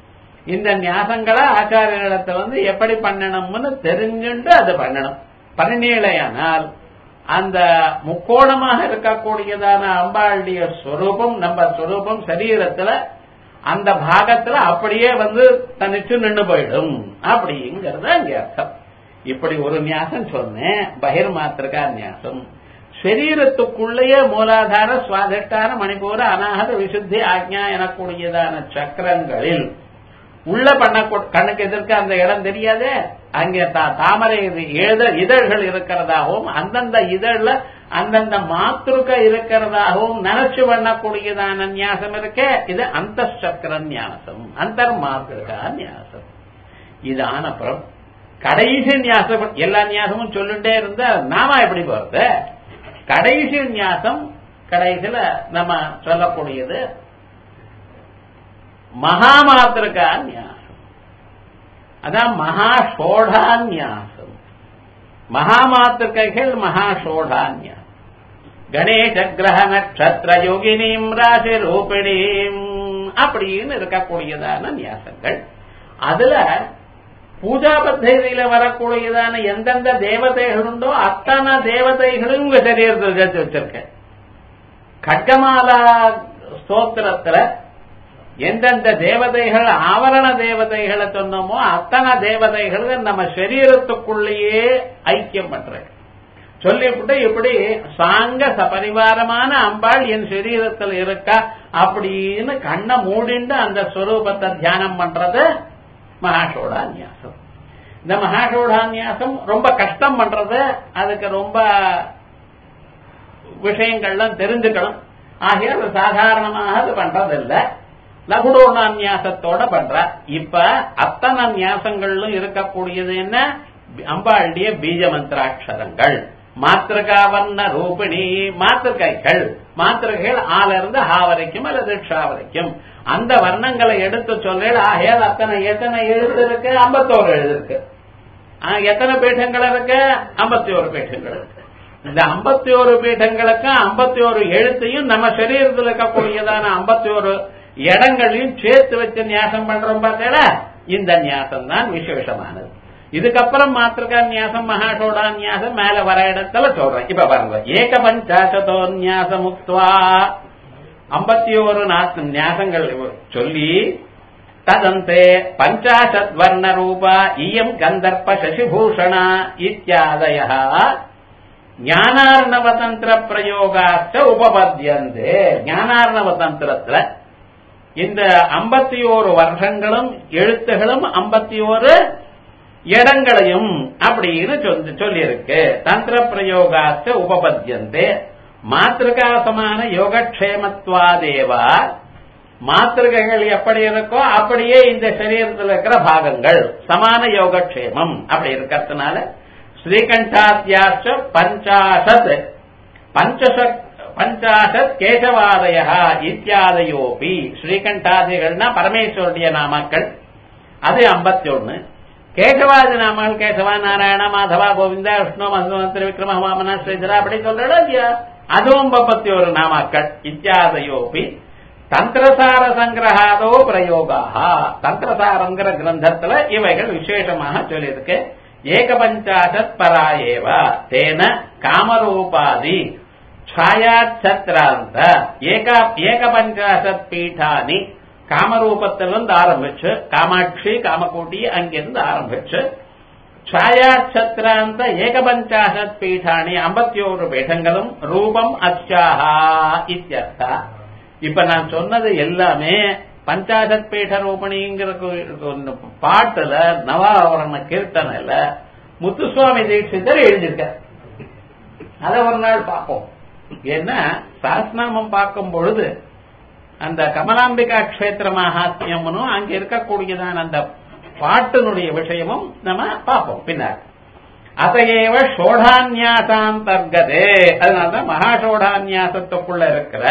இந்த நியாசங்களை ஆச்சாரியத்தை வந்து எப்படி பண்ணணும்னு தெரிஞ்சுட்டு அது பண்ணணும். பண்ணினேலையானால் அந்த முக்கோணமாக இருக்கக்கூடியதான அம்பாளுடைய ஸ்வரூபம் நம்ம ஸ்வரூபம் சரீரத்துல அந்த பாகத்துல அப்படியே வந்து தனிச்சு நின்று போயிடும் அப்படிங்கறது அங்க அர்த்தம். இப்படி ஒரு நியாசம் சொன்னேன், பகிர் மாத்திருக்கா நியாசம். சரீரத்துக்குள்ளேயே மூலாதார சுவாதிஷ்டான மணிப்பூர அநாகத விசுத்தி ஆக்ஞா எனக்கூடியதான சக்கரங்களில் உள்ள பண்ண கண்ணுக்கு எதிர்க்க அந்த இடம் தெரியாதே, அங்கே தாமரை இதழ்கள் இருக்கிறதாகவும் அந்தந்த இதழ்ல அந்தந்த மாத்திருக்க இருக்கிறதாகவும் நினைச்சு பண்ணக்கூடியதான நியாசம் இருக்கே, இது அந்த சக்கர நியாசம், அந்தர் மாத்திருக்கா நியாசம். இது ஆனப்புறம் கடைசி நியாசம். எல்லா நியாசமும் சொல்லிட்டே இருந்தா நாம எப்படி போறது? கடைசி நியாசம் கடைசியில நம்ம சொல்லக்கூடியது மகாமாத்திருக்கா நியாசம். அதான் மகாஷோடா நியாசம். மகாமாத்திருக்கைகள் மகாஷோடா நியாசம். கணேச கிரக நட்சத்திர யோகினீம் ராசி ரூபிணீம் அப்படின்னு இருக்கக்கூடியதான நியாசங்கள். அதுல பூஜா பத்திரிகையில வரக்கூடியதான எந்தெந்த தேவதைகள் உண்டோ அத்தனை தேவதைகளும் உங்க சரீரத்தில் சேர்த்து வச்சிருக்க. கட்கமாலா ஸ்தோத்திரத்துல எந்தெந்த தேவதைகள் ஆவரண தேவதைகளை சொன்னோமோ அத்தனை தேவதைகள் நம்ம சரீரத்துக்குள்ளேயே ஐக்கியம் பண்ற சொல்லிவிட்டு இப்படி சாங்க சபரிவாரமான அம்பாள் என் சரீரத்தில் இருக்கா அப்படின்னு கண்ணை மூடிண்டு அந்த ஸ்வரூபத்தை தியானம் பண்றது மகாஷோடா நியாசம். இந்த மகாஷோடா நியாசம் ரொம்ப கஷ்டம் பண்றது, அதுக்கு ரொம்ப விஷயங்கள்லாம் தெரிஞ்சுக்கணும். ஆகிய சாதாரணமாக அது பண்றதில்லை, லகுடோனா நியாசத்தோட பண்ற. இப்ப அத்தனை நியாசங்களும் இருக்கக்கூடியது என்ன? அம்பாளுடைய பீஜ மந்திராட்சரங்கள். மாத்திருக்காவர்ண ரூபிணி மாத்திருக்கைகள். மாத்திருக்கைகள் ஆல இருந்து ஹா வரைக்கும் அல்லது ஷா வரைக்கும் அந்த வர்ணங்களை எடுத்து சொல்றேன். ஆகையால் அத்தனை எத்தனை எழுத்து இருக்கு? ஐம்பத்தோரு எழுது இருக்கு. எத்தனை பீഠங்கள் இருக்கு? ஐம்பத்தி ஒரு பீഠங்கள் இருக்கு. இந்த ஐம்பத்தி ஒரு பீடங்களுக்கு ஐம்பத்தி ஒரு எழுத்தையும் நம்ம சரீரத்தில் இருக்கக்கூடியதான ஐம்பத்தி ஒரு இடங்களையும் சேர்த்து வச்சு நியாசம் பண்றோம் பார்த்தா இந்த நியாசம் தான் விசேஷமானது. இதுக்கப்புறம் மாத்திருக்கா நியாசம் மகாஷோடா நியாசம் மேல வர இடத்துல சொல்றேன். இப்ப பாருங்க, ஏக பஞ்சாசதோ நியாச முக்துவா ஐம்பத்தி ஒரு நியாசங்கள் சொல்லி ததந்தே பஞ்சாசத் வர்ண ரூபா இயம் கந்தர்ப்ப சசிபூஷணா இத்தியாதய ஞானார்ணவதந்திர பிரயோகாச்ச உபபத்தியந்தே. ஞானார்ணவதந்திரத்துல இந்த ஐம்பத்தி ஓரு வருஷங்களும் எழுத்துகளும் ஐம்பத்தி ஓரு இடங்களையும் அப்படின்னு சொல்லி இருக்கு. தந்திர பிரயோகாச்ச உபபத்தியந்தே மாத்திருகாசமான யோகக்ஷேமத்வாதேவா. மாத்திருகைகள் எப்படி இருக்கோ அப்படியே இந்த சரீரத்தில் இருக்கிற பாகங்கள் சமான யோகக்ஷேமம் அப்படி இருக்கிறதுனால ஸ்ரீகண்டாத்யாச்ச பஞ்சாசத் பஞ்சசத் பஞ்சாசத் கேசவாதய இத்தியாதயோபி. ஸ்ரீகண்டாதிகள்னா பரமேஸ்வருடைய நாமாக்கள், அது ஐம்பத்தி ஒன்னு. கேசவாதி நாமங்கள் கேசவா நாராயண மாதவா கோவிந்தா விஷ்ணு மதுமந்திர விக்ரம வாமனா ஸ்ரீதரா அப்படி சொல்றா இல்லையா, அதுவும் ஐம்பத்தி ஒரு நாமாக்கள். இத்தியாதயோபி தந்திரசார சங்கிரகாதோ பிரயோகா. தந்திரசாரங்கிற கிரந்தத்துல இவைகள் விசேஷமாக சொல்லியிருக்கு. ஏக பஞ்சாசத் பராயேவ தேன காமரூபாதி छायाच्छत्रांत ஏக பஞ்சாசத் பீட்டானி. காமரூபத்திலிருந்து ஆரம்பிச்சு காமாட்சி காமகோட்டி அங்கிருந்து ஆரம்பிச்சு छायाच्छत्रांत ஏக பஞ்சாசத் பீட்டானி ஐம்பத்தி ஒரு பீடங்களும் ரூபம் அச்சாஹா இத்தியர்த்தா. இப்ப நான் சொன்னது எல்லாமே பஞ்சாசத் பீட ரூபணிங்கிற பாட்டுல நவாவரண கீர்த்தனையில முத்துசுவாமி தீட்சிதர் எழுதியிருக்கார். அதை ஒரு நாள் பார்ப்போம். ஏன்னா சஹஸ்ரநாமம் பார்க்கும் பொழுது அந்த கமலாம்பிகா கஷேத்திர மகாத்மியம்னும் அங்க இருக்கக்கூடியதான அந்த பாட்டினுடைய விஷயமும் நம்ம பார்ப்போம் பின்னர். அதையேவ ஷோடான்யாசாந்தர்கதே, அதனால்தான் மகாஷோடான்யாசத்துக்குள்ள இருக்கிற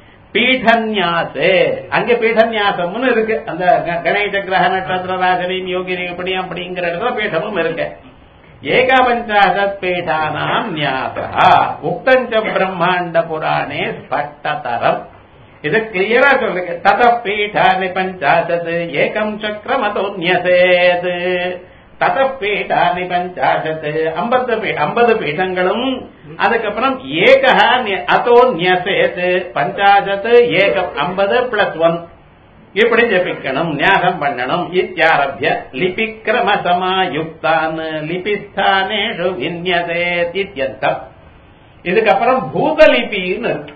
பீடன்யாசே அங்க பீடன்யாசம்னு இருக்கு. அந்த கணேச கிரக நட்சத்திர ராஜனையும் யோகினி இப்படி அப்படிங்கிற இடத்துல பீடமும் இருக்கு. ஏக பஞ்சாசத் பீடானாம் ஞாசா உக்தஞ்ச பிரம்மாண்ட புராணே ஸ்பஷ்டதரம். இது கிளியரா சொல்லுங்க. தத பீடானி பஞ்சாசத் ஏகம் சக்கரமதோ ன்யசேத். தத பீடானி பஞ்சாசத் ஐம்பது ஐம்பது பீடங்களும் அதுக்கப்புறம் ஏகா அதோ ன்யசேத் பஞ்சாசத் ஏகம் ஐம்பது பிளஸ் ஒன் இப்படி ஜபிக்கணும், ஞாகம் பண்ணணும். இத்தியாரபிய லிபிக்கிரம சமாயுக்தான் லிபிஸ்தானேஷு வின்யசேத் இத்யந்தம். இதுக்கப்புறம் பூதலிபின்னு இருக்கு.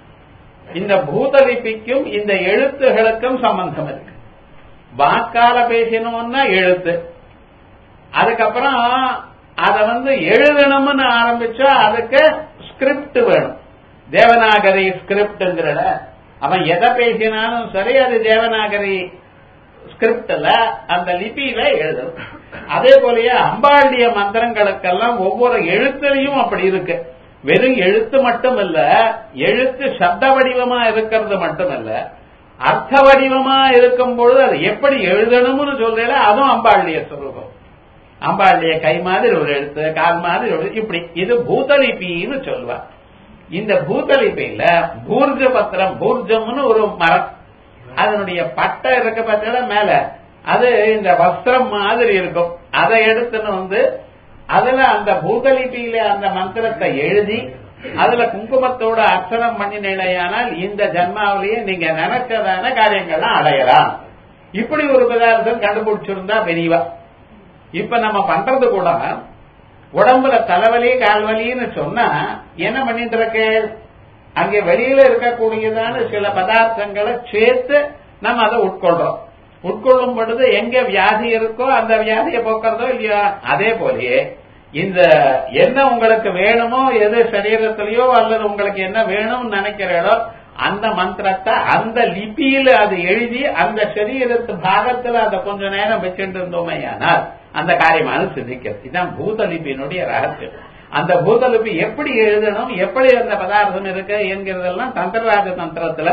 இந்த பூதலிபிக்கும் இந்த எழுத்துகளுக்கும் சம்பந்தம் இருக்கு. வாக்கால பேசணும்னா எழுத்து, அதுக்கப்புறம் அத வந்து எழுதணும்னு ஆரம்பிச்சா அதுக்கு ஸ்கிரிப்ட் வேணும். தேவநாகரி ஸ்கிரிப்ட்ங்கிற அவன் எதை பேசினாலும் சரி அது தேவநாகரி ஸ்கிரிப்ட்ல அந்த லிபியில எழுதணும். அதே போலயே அம்பாளுடைய மந்திரங்களுக்கெல்லாம் ஒவ்வொரு எழுத்துலையும் அப்படி இருக்கு. வெறும் எழுத்து மட்டும் இல்ல, எழுத்து சப்த வடிவமா இருக்கிறது மட்டும் இல்ல, அர்த்த வடிவமா இருக்கும் பொழுது அது எப்படி எழுதணும்னு சொல்றேன். அதுவும் அம்பாளுடைய ஸ்வரூபம். அம்பாளுடைய கை மாதிரி ஒரு எழுத்து, கால் மாதிரி ஒரு இப்படி. இது பூதலிபின்னு சொல்லுவா. இந்த பூதலிபியில பூர்ஜ பத்திரம், பூர்ஜம்னு ஒரு மரம், அதனுடைய பட்டை இருக்க பார்த்தா மேல அது இந்த வஸ்திரம் மாதிரி இருக்கும். அதை எடுத்துன்னு வந்து அதுல அந்த பூதலிபியில அந்த மந்திரத்தை எழுதி அதுல குங்குமத்தோட அர்ச்சனம் பண்ணினால் இந்த ஜன்மாவிலேயே நீங்க நினைச்சதான காரியங்கள்லாம் அடையலாம். இப்படி ஒரு பதார்த்தம் கண்டுபிடிச்சிருந்தா பெரியவா. இப்ப நம்ம பண்றது கூட உடம்புல தலைவலி கால்வலின்னு சொன்னா என்ன பண்ணிட்டு இருக்க, அங்கே வெளியில இருக்கக்கூடியதான சில பதார்த்தங்களை சேர்த்து நம்ம அதை உட்கொள்றோம். உட்கொள்ளும் பொழுது எங்க வியாதி இருக்கோ அந்த வியாதியை போக்குறதோ இல்லையா. அதே போலயே இந்த என்ன உங்களுக்கு வேணுமோ, எது சரீரத்திலேயோ அல்லது உங்களுக்கு என்ன வேணும்னு நினைக்கிறீங்களோ அந்த மந்திரத்தை அந்த லிபியில அது எழுதி அந்த சரீரத்து பாகத்துல அதை கொஞ்ச நேரம் வச்சுட்டு இருந்தோமே ஆனால் அந்த காரியமான சிந்திக்கிறது. இதுதான் பூதலிபியினுடைய ரகசியம். அந்த பூதலிபி எப்படி எழுதணும், எப்படி அந்த பதார்த்தம் இருக்கு என்கிறதெல்லாம் தந்திரராஜ தந்திரத்துல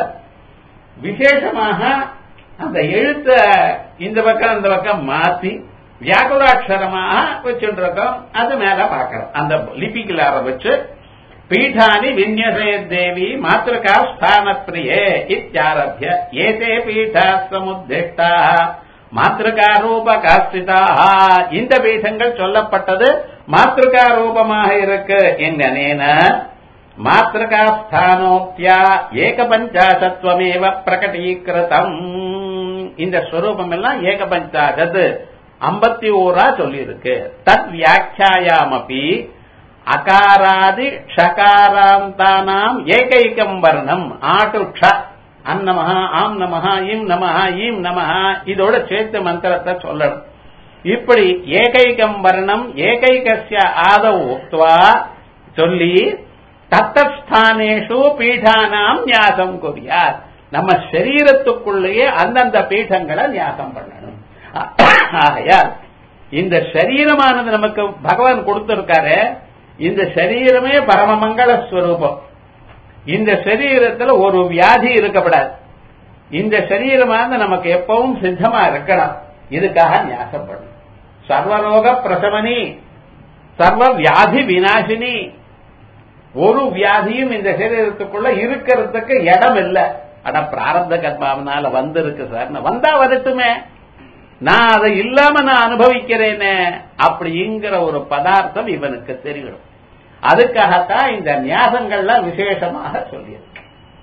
விசேஷமாக அந்த எழுத்த இந்த பக்கம் அந்த பக்கம் மாத்தி வியாக்குராட்சரமாக வச்சுட்டு இருக்கோம். அது மேல பாக்கிறோம். அந்த லிபிக்குள்ள ஆரம்பிச்சு பீடானி வின்யசே தேவி மாத்ருகா ஸ்தான பிரியே இத்தியாரபிய ஏதே பீடா சமுத்திஷ்டா மாத்ருகா ரூபகாஸ்திதா. இந்த பீடங்கள் சொல்லப்பட்டது மாத்ருகா ரூபமாக இருக்கு. எங்கனேன மாத்ருகா ஸ்தானோக்தியா ஏக பஞ்சாசத்வமேவ பிரகடீகிருதம். இந்த ஸ்வரூபம் எல்லாம் ஏக பஞ்சாசத் ஐம்பத்தி ஓரா சொல்லி இருக்கு. தத் வியாக்கியாயாமபி அகாராதி ஷகாராந்தானாம் ஏகைக்கம் வர்ணம் ஆட்டுக்ஷ அன்னமஹ ஆம் நமஹ ஈம் நமஹ ஈம் நமஹ இதோட சேர்த்து மந்திரத்தை சொல்லணும். இப்படி ஏகைக்கம் வர்ணம் ஏகைகஸ்ய ஆதவ் உக்த்வா சொல்லி தத்தஸ்தானேஷு பீடானாம் ஞாசம் குறியார். நம்ம சரீரத்துக்குள்ளேயே அந்தந்த பீடங்களை ஞாசம் பண்ணணும். ஆகையால் இந்த சரீரமானது நமக்கு பகவான் கொடுத்திருக்காரு. இந்த சரீரமே பரமமங்கள ஸ்வரூபம். இந்த சரீரத்துல ஒரு வியாதி இருக்கப்படாது. இந்த சரீரமானது நமக்கு எப்பவும் சித்தமா இருக்கணும். இதுக்காக ஞாசம் பண்ணணும். சர்வரோக பிரசமனி சர்வ வியாதி விநாசினி. ஒரு வியாதியும் இந்த சரீரத்துக்குள்ள இருக்கிறதுக்கு இடம் இல்லை. ஆனா பிராரப்த கர்மாவனால வந்திருக்கு சார். வந்தா வரட்டுமே, நான் அதை இல்லாம நான் அனுபவிக்கிறேனே அப்படிங்கிற ஒரு பதார்த்தம் இவனுக்கு தெரியணும். அதுக்காகத்தான் இந்த ஞாசங்கள்லாம் விசேஷமாக சொல்லியிருக்கு.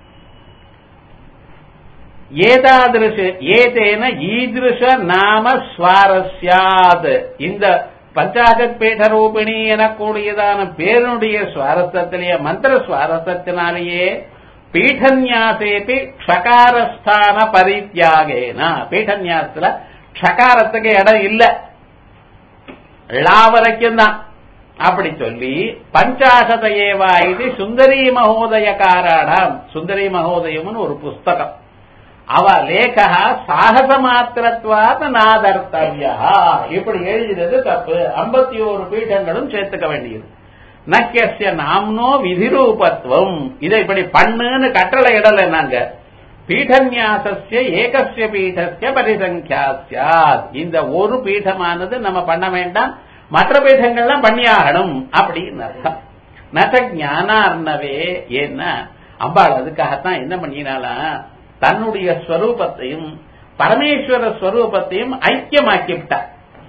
ஏதாதிருஷ ஏதேன ஈதிருஷ நாம ஸ்வாரஸ்யாத். இந்த பஞ்சாகத் பீட ரூபிணி எனக்கூடியதான பேருடைய சுவாரஸ்யத்திலேயே மந்திர சுவாரஸ்யத்தினாலேயே பீடன்யாசேபி க்ஷகாரஸ்தான பரித்யாகேன. பீடன்யாசத்துல க்ஷகாரத்துக்கு இடம் இல்ல, லா வரைக்கும் தான். அப்படி சொல்லி பஞ்சாசத ஏவா இது சுந்தரி மகோதய காராடாம். சுந்தரி மகோதயம்னு ஒரு புஸ்தகம். அவ லேகா சாகச மாத்திரத்வாத் நாதர்த்தவ்யா. இப்படி எழுதினது தப்பு. ஐம்பத்தி ஓரு பீடங்களும் சேர்த்துக்க வேண்டியது. நக்கிய நாம்னோ விதிரூபத்துவம். இதை இப்படி பண்ணுன்னு கட்டளை இடல. நாங்க பீடன்யாசஸ்ய ஏகஸ்ய பீடஸ்ய பரிசங்கியா ஸ்யாத். இந்த ஒரு பீடமானது நம்ம பண்ண வேண்டாம், மற்ற பீடங்கள்லாம் பண்ணியாகணும் அப்படின்னு அர்த்தம். நத ஞானார்ணவே. ஏன்னா அம்பாள் அதுக்காகத்தான் என்ன பண்ணினாலாம், தன்னுடைய ஸ்வரூபத்தையும் பரமேஸ்வர ஸ்வரூபத்தையும் ஐக்கியமாக்கி விட்டார்.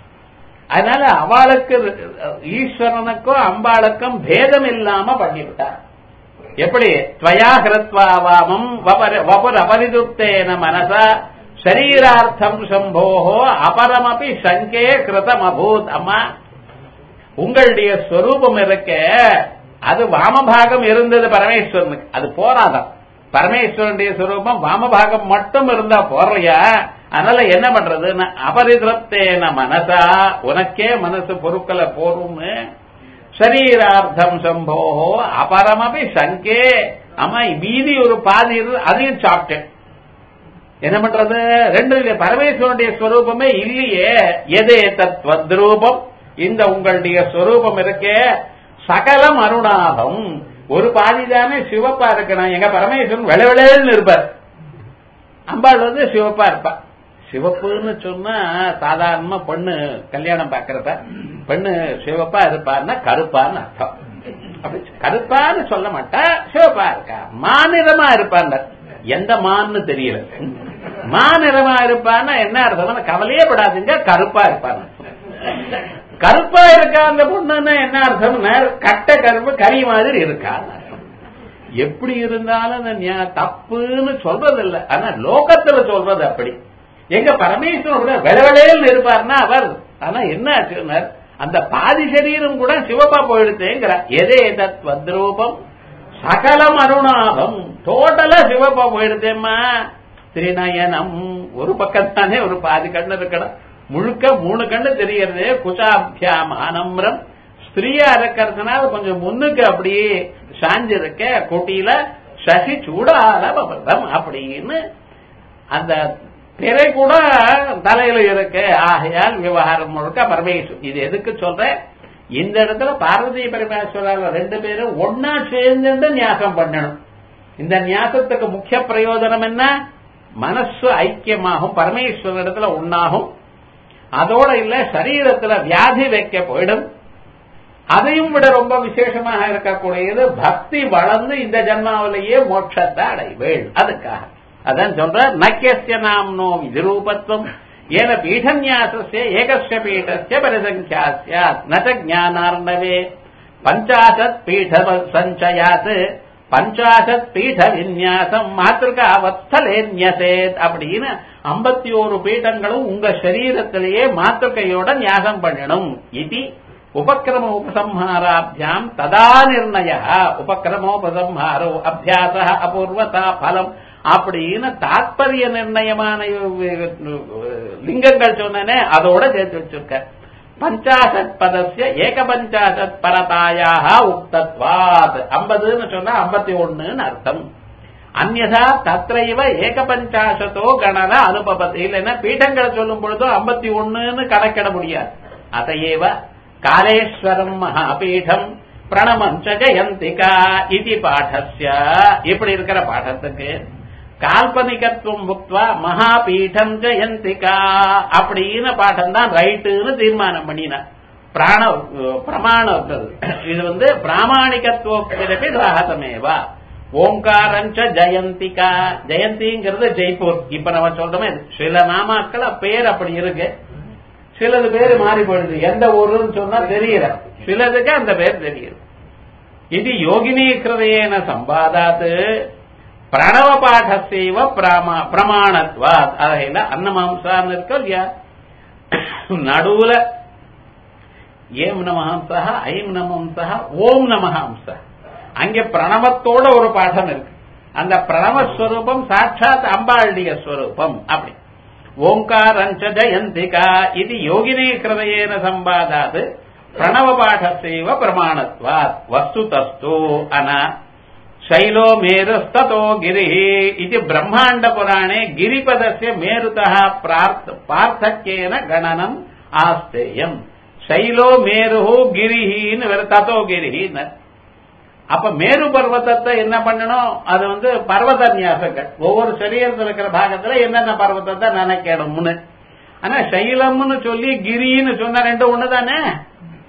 அதனால அவளுக்கு ஈஸ்வரனுக்கும் அம்பாளுக்கும் பேதம் இல்லாம பண்ணிவிட்டார். எப்படி துவயா ஹிருத்வா வாமம் வபுர் அபரிதுப்தேன மனசா சரீரார்த்தம் சம்போஹோ அபரமபி சங்கே கிருதம் அபூத். அம்மா, உங்களுடைய ஸ்வரூபம் இருக்க அது வாமபாகம் இருந்தது பரமேஸ்வரனுக்கு, அது போராதான். பரமேஸ்வரனுடைய ஸ்வரூபம் வாமபாகம் மட்டும் இருந்தா போறையா? அதனால என்ன பண்றது, அபரிதிருப்தேன மனசா, உனக்கே மனசு பொருட்களை போரும்னு சரீரார்த்தம் சம்போஹோ அபரமபி சங்கே. அம்மா, மீதி ஒரு பாதி அதையும் சாப்பிட்டேன். என்ன பண்றது, ரெண்டு இல்லையே, பரமேஸ்வரனுடைய ஸ்வரூபமே இல்லையே. எதே தத்வத்ரூபம், இந்த உங்களுடைய ஸ்வரூபம் இருக்கே சகலம் அருணாபம், ஒரு பாதி தானே சிவப்பா இருக்கணும். எங்க பரமேஸ்வரன் வெளவெளன்னு இருப்பார், அம்பாள் வந்து சிவப்பா இருப்பா. சிவப்புன்னு சொன்னா சாதாரணமா பெண்ணு கல்யாணம் பாக்கிறப்ப பெண்ணு சிவப்பா இருப்பான்னா கருப்பான்னு அர்த்தம். அப்படி கருப்பான்னு சொல்ல மாட்டா, சிவப்பா இருக்கா. மாநிறமா இருப்பான், எந்த மான்னு தெரியல. மாநிறமா இருப்பான்னா என்ன அர்த்தம், கவலையே படாதுங்க, கருப்பா இருப்பான்னு. கருப்பா இருக்கா அந்த பொண்ணுன்னா என்ன அர்த்தம், கட்ட கருப்பு கறி மாதிரி இருக்கா. எப்படி இருந்தாலும் தப்புன்னு சொல்றது இல்ல, ஆனா லோகத்துல சொல்றது அப்படி. எங்க பரமேஸ்வரன் வெளவெளேன்னு இருப்பார்னா அவர், ஆனா என்ன ஆச்சுன்னா அந்த பாதி சரீரம் கூட சிவப்பா போயிடுச்சேங்கிற. எதே தத் வத்ரூபம் சகலம் அருணாபம், டோட்டலா சிவப்பா போயிடுச்சேம்மா. திரிநயனம், ஒரு பக்கம் தானே ஒரு பாதி கண்ணு இருக்கணும், முழுக்க மூணு கண்ணு தெரியறது. குசாபியாம் ஆனம்ரம், ஸ்திரீயா இருக்கிறதுனால கொஞ்சம் முன்னுக்கு அப்படியே சாஞ்சிருக்க. குட்டியில சசி சூடாலம் அப்படின்னு அந்த திரை கூட தலையில இருக்கு. ஆகையால் விவகாரம் முழுக்க பரமேஸ்வரன். இது எதுக்கு சொல்றேன், இந்த இடத்துல பார்வதி பரமேஸ்வரால ரெண்டு பேரும் ஒன்னா சேர்ந்து நியாசம் பண்ணணும். இந்த நியாசத்துக்கு முக்கிய பிரயோஜனம் என்ன, மனசு ஐக்கியமாகும், பரமேஸ்வர இடத்துல ஒன்னாகும். அதோட இல்ல சரீரத்துல வியாதி வைக்க போயிடும். அதையும் விட ரொம்ப விசேஷமாக இருக்கக்கூடியது பக்தி வளர்ந்து இந்த ஜன்மாவிலேயே மோட்சத்தை அடைவேள். அதுக்காக அதான் சொல்ற, நக்கிய நாம்னோ விதிரூபத்துவம் ஏன பீடன்யாசஸ்ய ஏகஸ்ய பீடஸ்ய பரிசங்க்யா ஸ்யாத் ந ச ஞானார்ணவே பஞ்சாசத் பீட சஞ்சயாத் பஞ்சாசத் பீட விநியாசம் மாத்திருக்காவத்தலே நியசேத் அப்படின்னு ஐம்பத்தி ஒரு பீடங்களும் உங்க சரீரத்திலேயே மாத்திருக்கையோட நியாசம் பண்ணணும். இது உபக்கிரம உபசம்ஹாராபியாம் ததா நிர்ணய. உபக்கிரமோபசம்ஹாரோ அபியாச அபூர்வதா பலம் அப்படின்னு தாத்பரிய நிர்ணயமான லிங்கங்கள் சொன்னனே அதோட சேர்த்து வச்சிருக்க. பஞ்சாசத் பதஸ்ய ஏக பஞ்சாசத் பரதாயாக உக்தத்வாத், ஐம்பதுன்னு சொன்னா ஐம்பத்தி ஒண்ணுன்னு அர்த்தம். அந்யதா தத்ரைவ ஏக பஞ்சாசத்தோ கணன அனுபவத்தை, இல்லைன்னா பீடங்களை சொல்லும் பொழுதும் ஐம்பத்தி ஒண்ணுன்னு கணக்கிட முடியாது. அதையேவ காலேஸ்வரம் மகாபீடம் பிரணமம் ஜெயந்திகா இது பாடஸ்ய, இப்படி இருக்கிற பாடத்துக்கு கால்பனிகத்துவம் முக்த்வா மகாபீடம் ஜெயந்திகா அப்படின்னு பாடம் தான் ரைட்டுன்னு தீர்மானம் பண்ணின. பிராண பிரமாணம் இது வந்து பிராமணிகத்துவ ராகதமேவா. ஓங்காரஞ்ச ஜெயந்திகா, ஜெயந்திங்கிறது ஜெய்ப்பூர். இப்ப நம்ம சொல்றோமே சில நாமாக்கள் பேர் அப்படி இருக்கு, சிலது பேர் மாறி போயிடுது. எந்த ஊருன்னு சொன்னா தெரியல, சிலதுக்கு அந்த பேர் தெரியுது. இது யோகினி கிருதேன சம்பாதாத்து பிரணவ பாடசேவ பிரமாணத்வாத். அதையில அன்னமாம்சான்னு இருக்க இல்லையா, நடுவுல ஏம் நமஹம்சா ஐம் நமம்சா ஓம் நமஹம்சா, அங்கே பிரணவத்தோட ஒரு பாடம் இருக்கு. அந்த பிரணவஸ்வரூபம் சாட்சாத் அம்பாளுடைய ஸ்வரூபம். அப்படி ஓங்காரஞ்ச ஜெயந்திகா இது யோகினி கிருதேன சம்பாதாது பிரணவ பாடசேவ பிரமாணத்வாத். வஸ்து தஸ்து அனா शैलो मेरुस्ततो गिरिः इति ब्रह्मांड पुराणे गिरिपदस्य मेरुतः पार्थक्येन गणनम् आस्तेयम्. शैलो मेरुः गिरिहिன்னு வேற, ததோ கிரிஹின்னு. அப்ப மேரு பர்வதத்தை என்ன பண்ணணும், அது வந்து பர்வத நியாசங்கள் ஒவ்வொரு சரீரத்தில் இருக்கிற பாகத்துல என்னென்ன பர்வதத்தை நினைக்கணும்னு. ஆனா சைலம்னு சொல்லி கிரின்னு சொன்ன ரெண்டு ஒண்ணுதானே.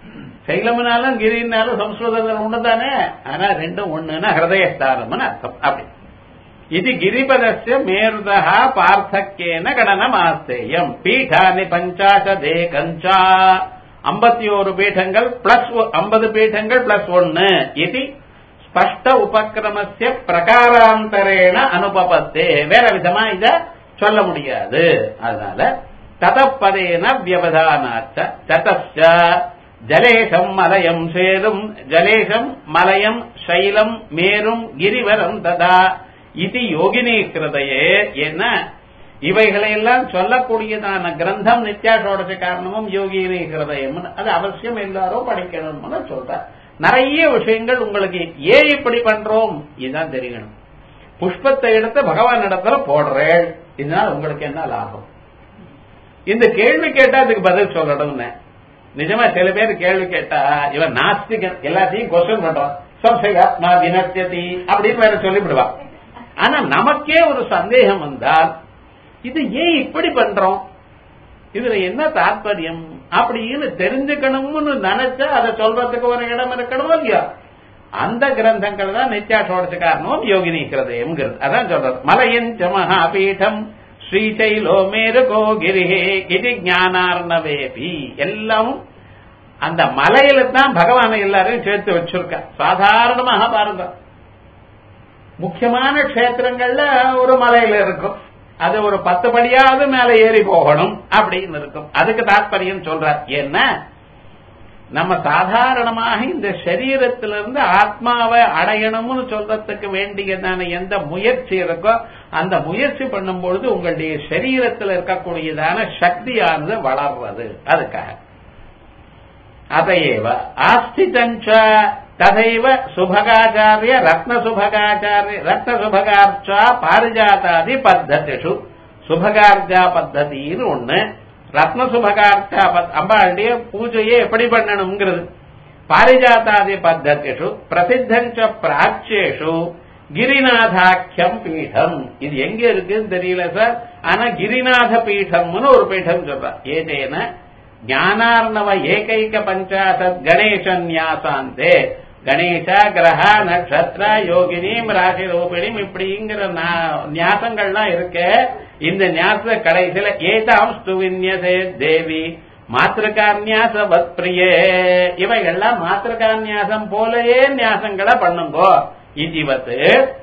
சைலம்னாலும் கிரினாலும் சம்ஸ்கிருதத்தில் ஒண்ணுதானே. ஆனா ரெண்டும் ஒண்ணுன்னா ஹிருதயஸ்தானம்னு அர்த்தம். அப்படி இது கிரிபதஸ்ய மேருதா பார்த்தக்கேன கணனமாஸ்தேயம். பீடானி பஞ்சாசதே கஞ்சா ஐம்பத்தி ஒரு பீடங்கள் பிளஸ் ஐம்பது பீடங்கள் பிளஸ் ஒன்னு. இது ஸ்பஷ்ட உபக்கிரமஸ்ய பிரகாராந்தரேன அனுபவத்தே. வேற விதமா இத சொல்ல முடியாது. அதனால ததப்பதேன வியவதானாச்ச சதஸ்ய ஜலேஷம் மலயம் சேரும் ஜலேஷம் மலயம் சைலம் மேரும் கிரிவரம் ததா இது யோகினி கிருதையே. என்ன இவைகளையெல்லாம் சொல்லக்கூடியதான கிரந்தம் நித்யாஷோடச காரணமும் யோகினி கிருதயம். அது அவசியம் எல்லாரும் படிக்கணும்னு சொல்ற. நிறைய விஷயங்கள் உங்களுக்கு ஏன் இப்படி பண்றோம் இதுதான் தெரியணும். புஷ்பத்தை எடுத்து பகவான் இடத்துல போடுறேன், இதனால உங்களுக்கு என்ன லாபம்? இந்த கேள்வி கேட்டா அதுக்கு பதில் சொல்லணும்னு நிஜமா சில பேர் கேள்வி கேட்டா இவன் நாஸ்திகன் எல்லாத்தையும் கொஸ்டின் பண்றான். சம்சயாத்மா வினத்தியதி அப்படின்னு வேற சொல்லிவிடுவான். ஆனா நமக்கே ஒரு சந்தேகம் வந்தால் இது ஏன் இப்படி பண்றோம், இதுல என்ன தாற்பயம் அப்படின்னு தெரிஞ்சுக்கணும்னு நினைச்சா அதை சொல்றதுக்கு ஒரு இடம் இருக்கணும் இல்லையா? அந்த கிரந்தங்கள் தான் நித்யாஷோடச காரணமும் யோகினி கிருதயம். அதான் சொல்றது. மலையஞ்ச மகாபீடம் ஸ்ரீசைலோ மேருகோ கிரிஹே இது ஞானார்ணவேபி. எல்லாம் அந்த மலையில தான் பகவானை எல்லாரையும் சேர்த்து வச்சிருக்க. சாதாரணமாக பாருங்க, முக்கியமான கஷேத்திரங்கள்ல ஒரு மலையில இருக்கும், அது ஒரு பத்து படியாவது மேல ஏறி போகணும் அப்படின்னு இருக்கும். அதுக்கு தாற்பயம் சொல்றார். என்ன நம்ம சாதாரணமாக இந்த சரீரத்திலிருந்து ஆத்மாவை அடையணும்னு சொல்றதுக்கு வேண்டியதான எந்த முயற்சி இருக்கோ அந்த முயற்சி பண்ணும் பொழுது உங்களுடைய சரீரத்தில் இருக்கக்கூடியதான சக்தியானது வளர்றது. அதுக்காக அதையேவ ஆஸ்திதஞ்ச ததைவ சுபகாச்சாரிய ரத்ன சுபகாச்சாரிய ரத்ன சுபகார்ச்சா பாரிஜாதாதி பத்ததிஷு. சுபகார்ஜா பத்ததின்னு ஒண்ணு, ரத்ன சுபகார்ச்சா அம்பாளுடைய பூஜையை எப்படி பண்ணணுங்கிறது. பாரிஜாதாதி பத்ததிஷு பிரசித்தஞ்ச பிராச்சேஷு கிரிநாதாக்கியம் பீடம். இது எங்க இருக்குன்னு தெரியல சார், ஆனா கிரிநாத பீடம்னு ஒரு பீடம் சொல்ற. ஏதேன ஞானார்ணவ ஏகைக பஞ்சாசத் கணேச நியாசாந்தே. கணேச கிரக நட்சத்திர யோகினிம் ராசி ரூபிணிம் இப்படிங்கிற நியாசங்கள்லாம் இருக்கு. இந்த நியாச கடைசியில ஏதாம் ஸ்துவின்யசே தேவி மாத்திருக்கான்யாச வத்பிரியே. இவைகள்லாம் மாத்திருக்கான்யாசம் போலயே நியாசங்களை பண்ணுங்கோ. இதுவத்து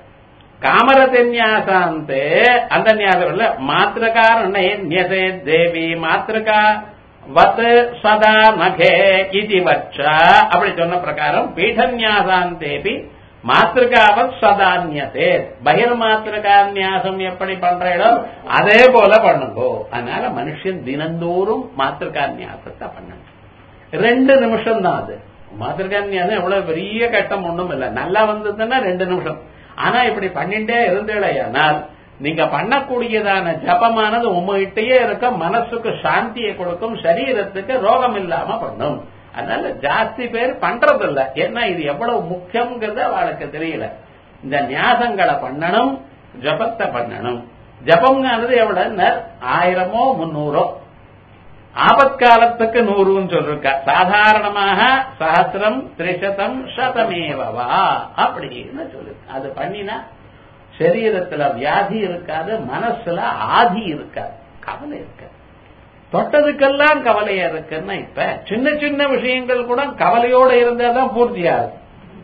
காமரத்தின்யாசாந்தே அந்த நியாசம் மாத்திருக்காரணே நியசே தேவி மாத்திருக்கா வத் சதா நகே இது வச்சா. அப்படி சொன்ன பிரகாரம் பீடன்யாசாந்தேபி மாத்திருக்காவத் சதான்யதே. பகிர் மாத்திருக்கான்யாசம் எப்படி பண்றோ அதே போல பண்ணுங்கோ. அதனால மனுஷன் தினந்தோறும் மாத்திருக்கான்யாசத்தை பண்ணணும். ரெண்டு நிமிஷம் தான் அது. மாத்திருக்கான்யாசம் எவ்வளவு பெரிய கஷ்டம் ஒண்ணும் இல்லை, நல்லா வந்ததுன்னா ரெண்டு நிமிஷம். ஆனா இப்படி பண்ணிட்டே இருந்தேடையானால் நீங்க பண்ணக்கூடியதான ஜபமானது உங்ககிட்டயே இருக்க, மனசுக்கு சாந்தியை கொடுக்கும், சரீரத்துக்கு ரோகம் இல்லாம பண்ணும். அதனால ஜாஸ்தி பேர் பண்றதில்ல. ஏன்னா இது எவ்வளவு முக்கியங்கிறது அவளுக்கு தெரியல. இந்த நியாசங்களை பண்ணணும், ஜபத்தை பண்ணணும். ஜபம்ங்கிறது எவ்வளவு ஆயிரமோ முன்னூறோ, ஆபத்காலத்துக்கு நூறுன்னு சொல்லிருக்க. சாதாரணமாக சஹசிரம் திரிசதம் சதமேவா அப்படின்னு சொல்லிருக்க. அது பண்ணினா சரீரத்துல வியாதி இருக்காது, மனசுல ஆதி இருக்காது, கவலை இருக்காது. தொட்டதுக்கெல்லாம் கவலையா இருக்குன்னா இப்ப சின்ன சின்ன விஷயங்கள் கூட கவலையோட இருந்தாதான் பூர்த்தியாகும்.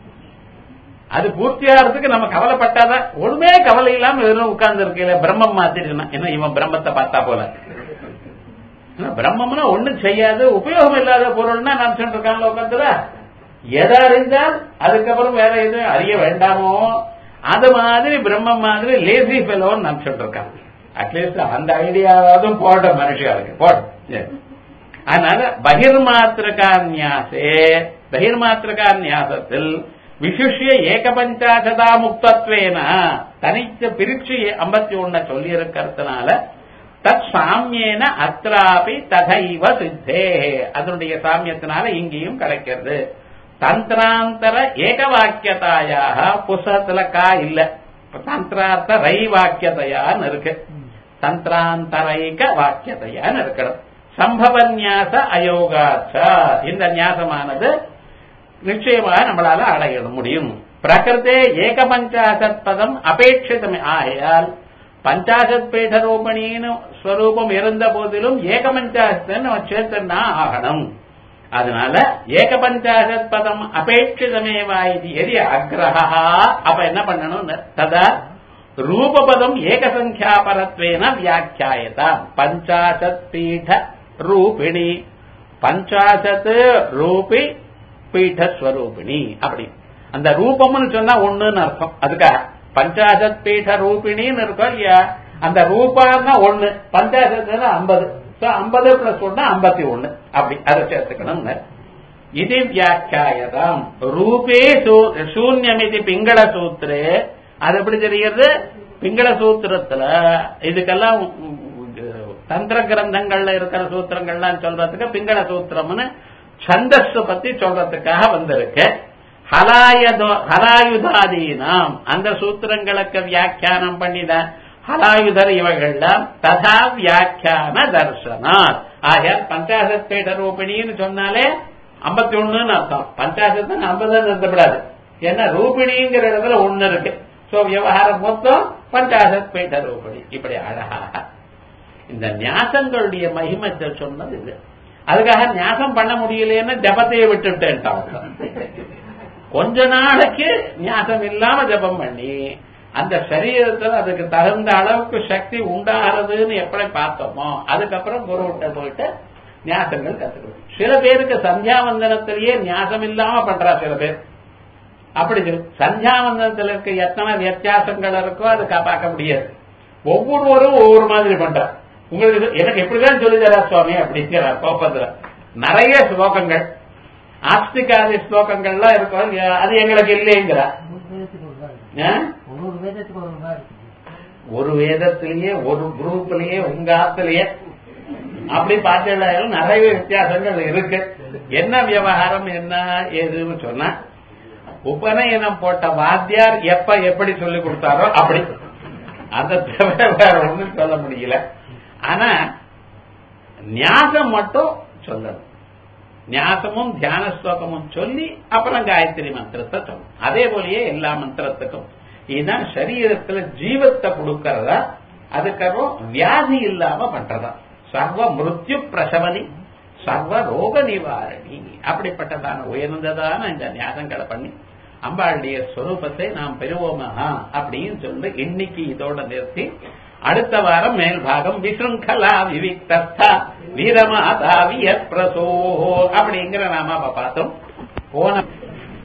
அது பூர்த்தியாகிறதுக்கு நம்ம கவலைப்பட்டாதான். ஒண்ணுமே கவலை இல்லாம வெறும் உட்கார்ந்து இருக்கல பிரம்மம் மாத்திருக்கா. ஏன்னா இவன் பிரம்மத்தை பார்த்தா போல. பிரம்மம்னா ஒண்ணும் செய்யாது, உபயோகம் இல்லாத பொருள்னா நினைச்சுட்டு இருக்காங்க உட்காந்துல. எதா இருந்தால் அதுக்கப்புறம் வேற எதுவும் அறிய வேண்டாமோ அது மாதிரி பிரம்மம் மாதிரி லேசி ஃபெலோன்னு நினைச்சுட்டு இருக்காங்க. அட்லீஸ்ட் அந்த ஐடியாவது போட மனுஷியாருக்கு போட. அதனால பகிர்மாத்திரகான்யாசே பகிர்மாத்திரகான்யாசத்தில் விசிஷ்ய ஏகபஞ்சாசதா முக்தத்வேன தனித்த பிரிச்சு ஐம்பத்தி ஒன்ன சொல்லி இருக்கிறதுனால தத் சாமியேன அத்ராபி ததைவ சித்தே. அதனுடைய சாமியத்தினால இங்கேயும் கிடைக்கிறது. தந்திராந்தர ஏக வாக்கியதாயாக புஸ்தகத்துல கா இல்ல, தந்திரார்த்த ரை வாக்கியதையான்னு இருக்கு. தந்திராந்தரைக வாக்கியதையான்னு இருக்கணும். சம்பவன்யாச அயோகாச்ச இந்த நியாசமானது நிச்சயமாக நம்மளால அடைய முடியும். பிரகிருத்தே ஏக பஞ்சாசத் பதம் அபேட்சிதமே ஆகையால் பஞ்சாசத் பீடரூபணின்னு ஸ்வரூபம் இருந்த போதிலும் ஏக பஞ்சாசத்தை நம்ம சேர்த்துனா ஆகணும். அதனால ஏக பஞ்சாசத் பதம் அபேட்சிதமேவா இது எரி அக்ரஹா அப்ப என்ன பண்ணணும் ததா ரூபபதம் ஏகசங்கியா பரத்வேன வியாக்கியாயதா பஞ்சாசத் பீட ரூபிணி பஞ்சாசத் ரூபி பீடஸ்வரூபிணி அப்படி அந்த ரூபம்னு சொன்னா ஒண்ணுன்னு அர்த்தம். அதுக்காக பஞ்சாசத் பீட ரூபிணின்னு இருக்கும் இல்லையா, அந்த ரூபான்னா ஒண்ணு, பஞ்சாசத்து ஐம்பது, ஐம்பது பிளஸ் ஒண்ணு ஐம்பத்தி ஒண்ணு அப்படி அதை சேர்த்துக்கணும். இது வியாக்கியாயதாம் ரூபே சூன்யமிதி பிங்கள சூத்திரே. அது எப்படி தெரிகிறது? பிங்கள சூத்திரத்துல இதுக்கெல்லாம் தந்திர கிரந்தங்கள்ல இருக்கிற சூத்திரங்கள்லாம் சொல்றதுக்கு பிங்கள சூத்திரம்னு சந்தஸ் பத்தி சொல்றதுக்காக வந்திருக்கு. ஹலாயுதாதீனாம் அந்த சூத்திரங்களுக்கு வியாக்கியானம் பண்ணிட ஹலாயுதர் இவர்கள்லாம் ததா வியாக்கியான தர்சனாத். ஆகையால் பஞ்சாசத் பீட ரூபிணின்னு சொன்னாலே ஐம்பத்தி ஒண்ணுன்னு அர்த்தம். பஞ்சாசத்து ஐம்பதுன்னு இருந்தப்படாது, ஏன்னா ரூபிணிங்கிற இடத்துல ஒண்ணு இருக்கு. சோ விவகாரம் மொத்தம் பஞ்சாசத் பீட ரூபிணி. இப்படி அழகாக இந்த ஞாசங்களுடைய மகிமத்தை சொன்னது இது. அதுக்காக ஞாசம் பண்ண முடியலன்னு ஜபத்தையே விட்டுட்டேன். கொஞ்ச நாளைக்கு ஞாசம் இல்லாம ஜபம் பண்ணி அந்த சரீரத்தில் அதுக்கு தகுந்த அளவுக்கு சக்தி உண்டாகிறதுன்னு எப்படி பார்த்தோமோ அதுக்கப்புறம் குருவிட்ட போயிட்டு ஞாசங்கள் கத்துக்கணும். சில பேருக்கு சந்தியாவந்தனத்திலேயே ஞாசம் இல்லாம பண்றா சில பேர். அப்படி சந்தியாவந்தனத்தில் இருக்க எத்தனை வித்தியாசங்கள் இருக்கோ அதுக்கு பார்க்க முடியாது. ஒவ்வொருவரும் ஒவ்வொரு மாதிரி பண்ற. உங்களுக்கு எனக்கு எப்படிதான் சொல்லி தரா சுவாமி அப்படிங்கிற கோபத்துல நிறைய ஸ்லோகங்கள் ஆஸ்திகாதி ஸ்லோகங்கள்லாம் இருக்கும், அது எங்களுக்கு இல்லைங்கிற. ஒரு வேதத்திலேயே ஒரு குரூப்லயே உங்க ஆத்திலேயே அப்படி பார்த்து நிறைய வித்தியாசங்கள் இருக்கு. என்ன விவகாரம் என்ன ஏதுன்னு சொன்னா உபநயனம் போட்ட வாத்தியார் எப்ப எப்படி சொல்லி கொடுத்தாரோ அப்படி, அதை தவிர வேற ஒண்ணும் சொல்ல முடியல. ஆனா ஞாசம் மட்டும் சொல்லணும். ஞாசமும் தியான ஸ்லோகமும் சொல்லி அப்புறம் காயத்ரி மந்திரத்தை சொல்லணும். அதே போலயே எல்லா மந்திரத்துக்கும் இதுதான் சரீரத்துல ஜீவத்தை கொடுக்கறதா, அதுக்கப்புறம் வியாதி இல்லாம பண்றதா, சர்வ மிருத்யு பிரசவனி சர்வ ரோக நிவாரணி அப்படிப்பட்டதான உயர்ந்ததான இந்த ஞாசங்களை பண்ணி அம்பாளுடைய ஸ்வரூபத்தை நாம் பெறுவோமா அப்படின்னு சொல்லி இன்னைக்கு இதோட நிறுத்தி அடுத்த வாரம் மேல் பாகம் விசுங்கலா விவிக்தஸ்தா வீரமாதா வியத் பிரசோ அப்படிங்கிற நாம பார்த்தோம். போன